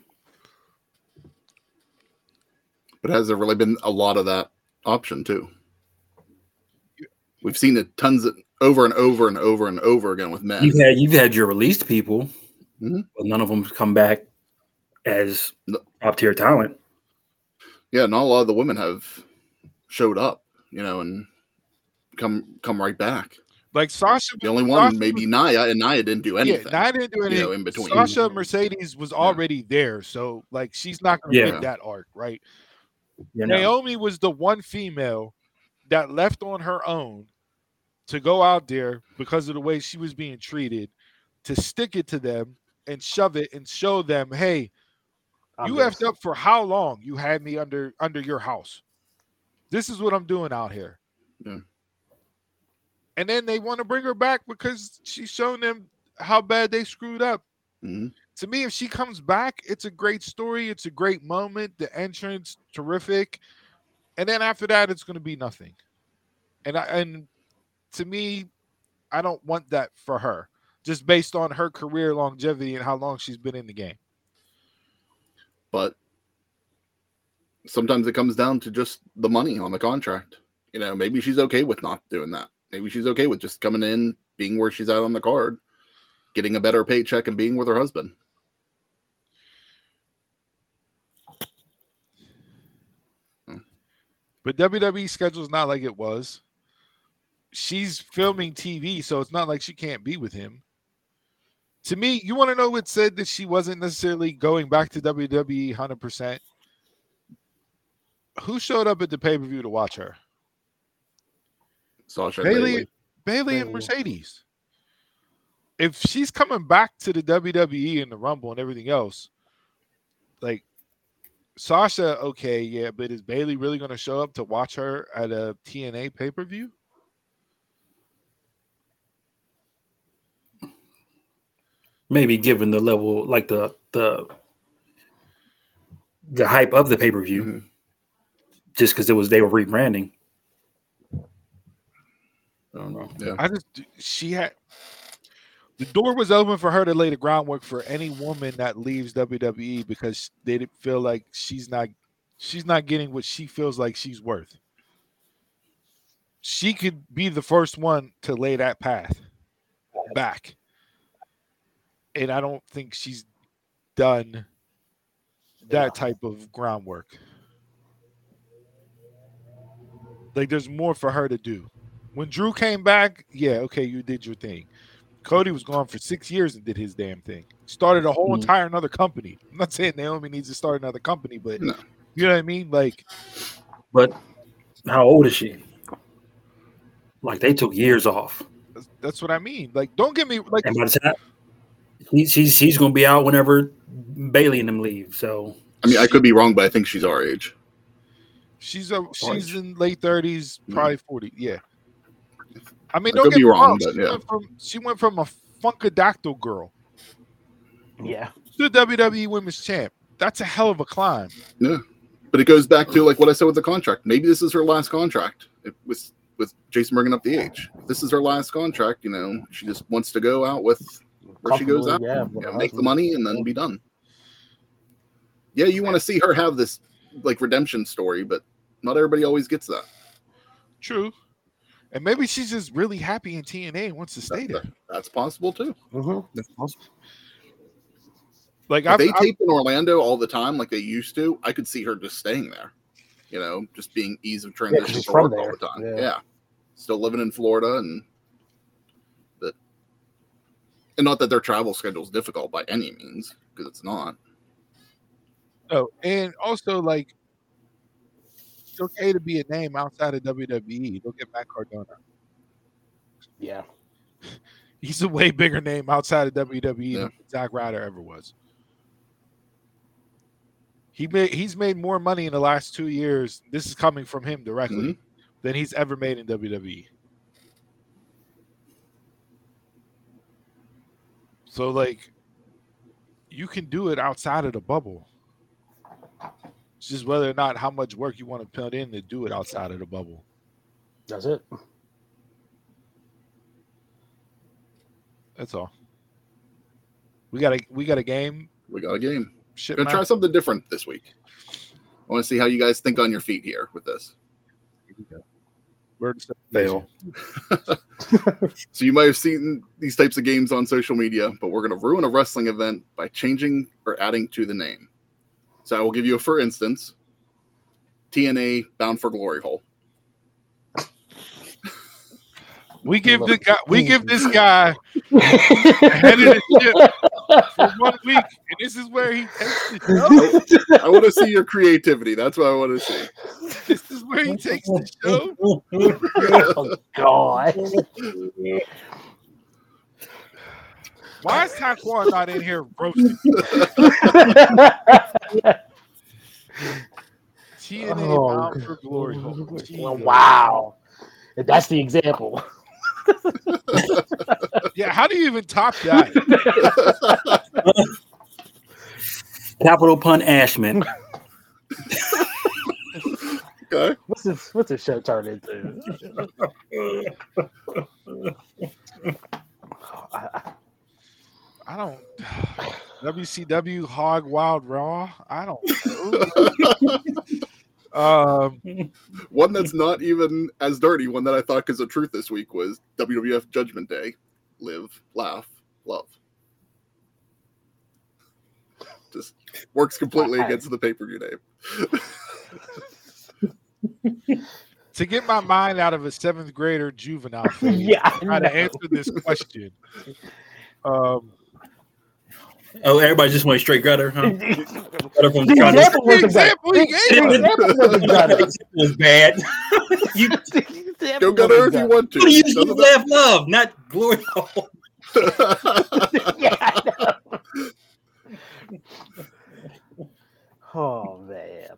But has there really been a lot of that option too? We've seen it tons of over and over and over and over again with men. You've had you've had your released people, mm-hmm. but none of them come back as top tier talent. Yeah, not a lot of the women have showed up, you know, and come come right back. Like Sasha, the only one Sasha, maybe Nia, and Nia didn't do anything. Yeah, Nia didn't do anything. You know, in between. Sasha Mercedes was already yeah. there, so like she's not going to yeah. get that arc, right? You know. Naomi was the one female that left on her own to go out there because of the way she was being treated, to stick it to them and shove it and show them, hey, I'm you effed up for how long you had me under under your house. This is what I'm doing out here. Yeah. And then they want to bring her back because she's shown them how bad they screwed up. Mm-hmm. To me, if she comes back, it's a great story. It's a great moment. The entrance, terrific. And then after that, it's going to be nothing. And I, and to me, I don't want that for her, just based on her career longevity and how long she's been in the game. But sometimes it comes down to just the money on the contract. You know, maybe she's okay with not doing that. Maybe she's okay with just coming in, being where she's at on the card, getting a better paycheck, and being with her husband. But W W E schedule is not like it was. She's filming T V, so it's not like she can't be with him. To me, you want to know what said that she wasn't necessarily going back to W W E one hundred percent? Who showed up at the pay-per-view to watch her? Sasha Bayley, Bayley. Bayley and Mercedes. If she's coming back to the W W E and the Rumble and everything else, like Sasha, okay, yeah, but is Bayley really going to show up to watch her at a T N A pay-per-view? Maybe given the level, like the the the hype of the pay-per-view, mm-hmm. just because it was they were rebranding. I don't know. Yeah. I just she had the door was open for her to lay the groundwork for any woman that leaves W W E because they didn't feel like she's not she's not getting what she feels like she's worth. She could be the first one to lay that path back. And I don't think she's done that type of groundwork. Like there's more for her to do. When Drew came back, yeah, okay, you did your thing. Cody was gone for six years and did his damn thing. Started a whole mm-hmm. entire another company. I'm not saying Naomi needs to start another company, but no. You know what I mean? Like, but how old is she? Like they took years off. That's what I mean. Like, don't get me like. And by the time he, she's she's gonna be out whenever Bayley and them leave. So I mean, I could be wrong, but I think she's our age. She's a she's in late thirties, probably forty. Yeah. I mean, I don't could get be me wrong, wrong. but She, yeah. went from, she went from a Funkadactyl girl Yeah. to W W E Women's Champ. That's a hell of a climb. Yeah. But it goes back to like what I said with the contract. Maybe this is her last contract it was with Jason bringing up the age. If this is her last contract, you know, she just wants to go out with where she goes out, yeah, you know, make the money and then be done. Yeah, you want to see her have this like redemption story, but not everybody always gets that. True. And maybe she's just really happy in T N A and wants to stay there. That's possible too. Mm-hmm. That's possible. Like if I've, they I've, tape in Orlando all the time, like they used to, I could see her just staying there. You know, just being ease of transition yeah, to work all there. the time. Yeah. yeah, still living in Florida, and but and not that their travel schedule is difficult by any means, because it's not. Oh, and also like it's okay to be a name outside of W W E. Look at Matt Cardona. Yeah. He's a way bigger name outside of W W E yeah. than Zack Ryder ever was. He made he's made more money in the last two years. This is coming from him directly mm-hmm. than he's ever made in W W E. So like you can do it outside of the bubble. It's just whether or not how much work you want to put in to do it outside of the bubble. That's it. That's all. We got a we got a game. We got a game. Shit, Gonna try something different this week. I want to see how you guys think on your feet here with this. Fail. So you might have seen these types of games on social media, but we're going to ruin a wrestling event by changing or adding to the name. So I will give you a for instance. T N A Bound for Glory Hole. We give the guy, we give this guy head of the ship for one week, and this is where he takes the show. I want to see your creativity. That's what I want to see. This is where he takes the show. Oh God! Why is Taquan not in here roasting? T N A Oh, Bound for Glory Hole. Well, wow, that's the example. Yeah, how do you even top that? Capital pun Ashman. Okay. What's this? What's this show turned into? I don't. W C W Hog Wild Raw. I don't know. um, One that's not even as dirty, one that I thought because of truth this week was W W F Judgment Day. Live, laugh, love. Just works completely against the pay-per-view name. to get my mind out of a seventh grader juvenile phase, Yeah, I try to know. answer this question. Um, Oh, everybody just went straight gutter, huh? Gutter from The Chicago. example was the a gutter. example he The gave us. example was a gutter. was bad. You, The example Go was gutter a if you gutter. want to. you, you Doesn't laugh love, not glory hole. Yeah, I know. Oh man.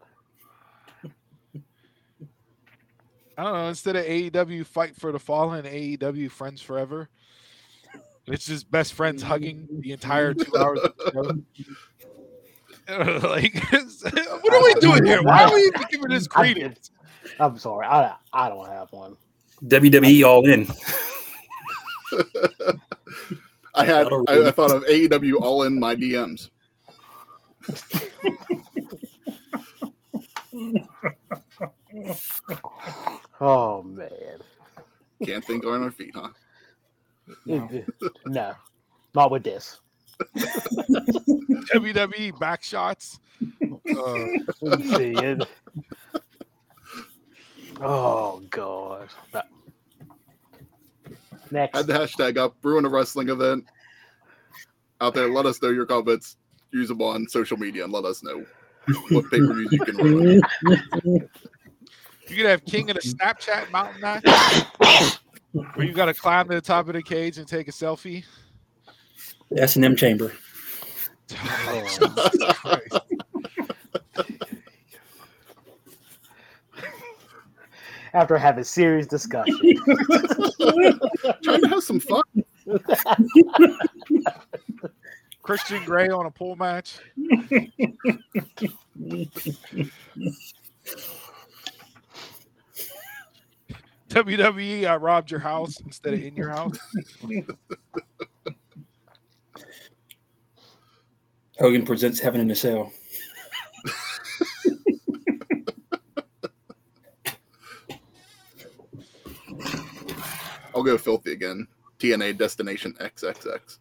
I don't know. Instead of A E W Fight for the Fallen, A E W Friends Forever. It's just best friends hugging the entire two hours of the show. Like, what are we doing here? Why are we even giving this credence? I'm sorry. I I don't have one. W W E all in. I had I, I thought of A E W all in my D Ms. Oh man. Can't think on our feet, huh? No, not with this. W W E back shots. Uh, Let's see it. Oh god. Next. Had the hashtag up, ruin a wrestling event. Out there, let us know your comments. Use them on social media and let us know what pay-per-views you can ruin. you could have King of the Snapchat mountain match, where you got to climb to the top of the cage and take a selfie. S and M chamber. Oh, Jesus Christ. After having serious discussion. Trying to have some fun. Christian Gray on a pool match. W W E, I robbed your house instead of in your house. Hogan presents Heaven in the Cell. I'll go filthy again. T N A Destination X X X.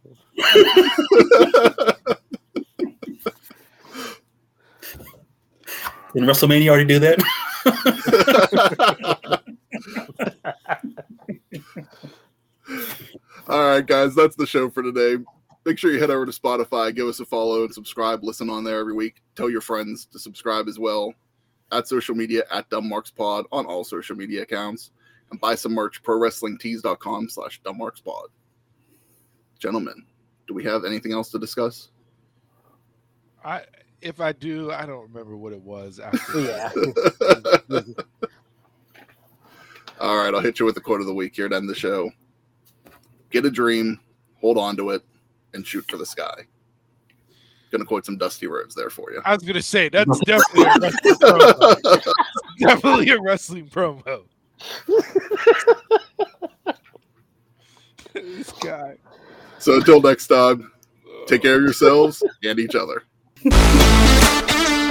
Didn't WrestleMania already do that? All right, guys, that's the show for today. Make sure you head over to Spotify, give us a follow and subscribe. Listen on there every week. Tell your friends to subscribe as well. At social media, at DumbMarksPod on all social media accounts. And buy some merch, prowrestlingtees.com slash DumbMarksPod. Gentlemen, do we have anything else to discuss? I if I do, I don't remember what it was after. Yeah. All right, I'll hit you with the quote of the week here to end the show. Get a dream, hold on to it, and shoot for the sky. Gonna quote some Dusty Rhodes there for you. I was gonna say that's definitely a wrestling promo. Definitely a wrestling promo. This guy. So until next time, Take care of yourselves and each other.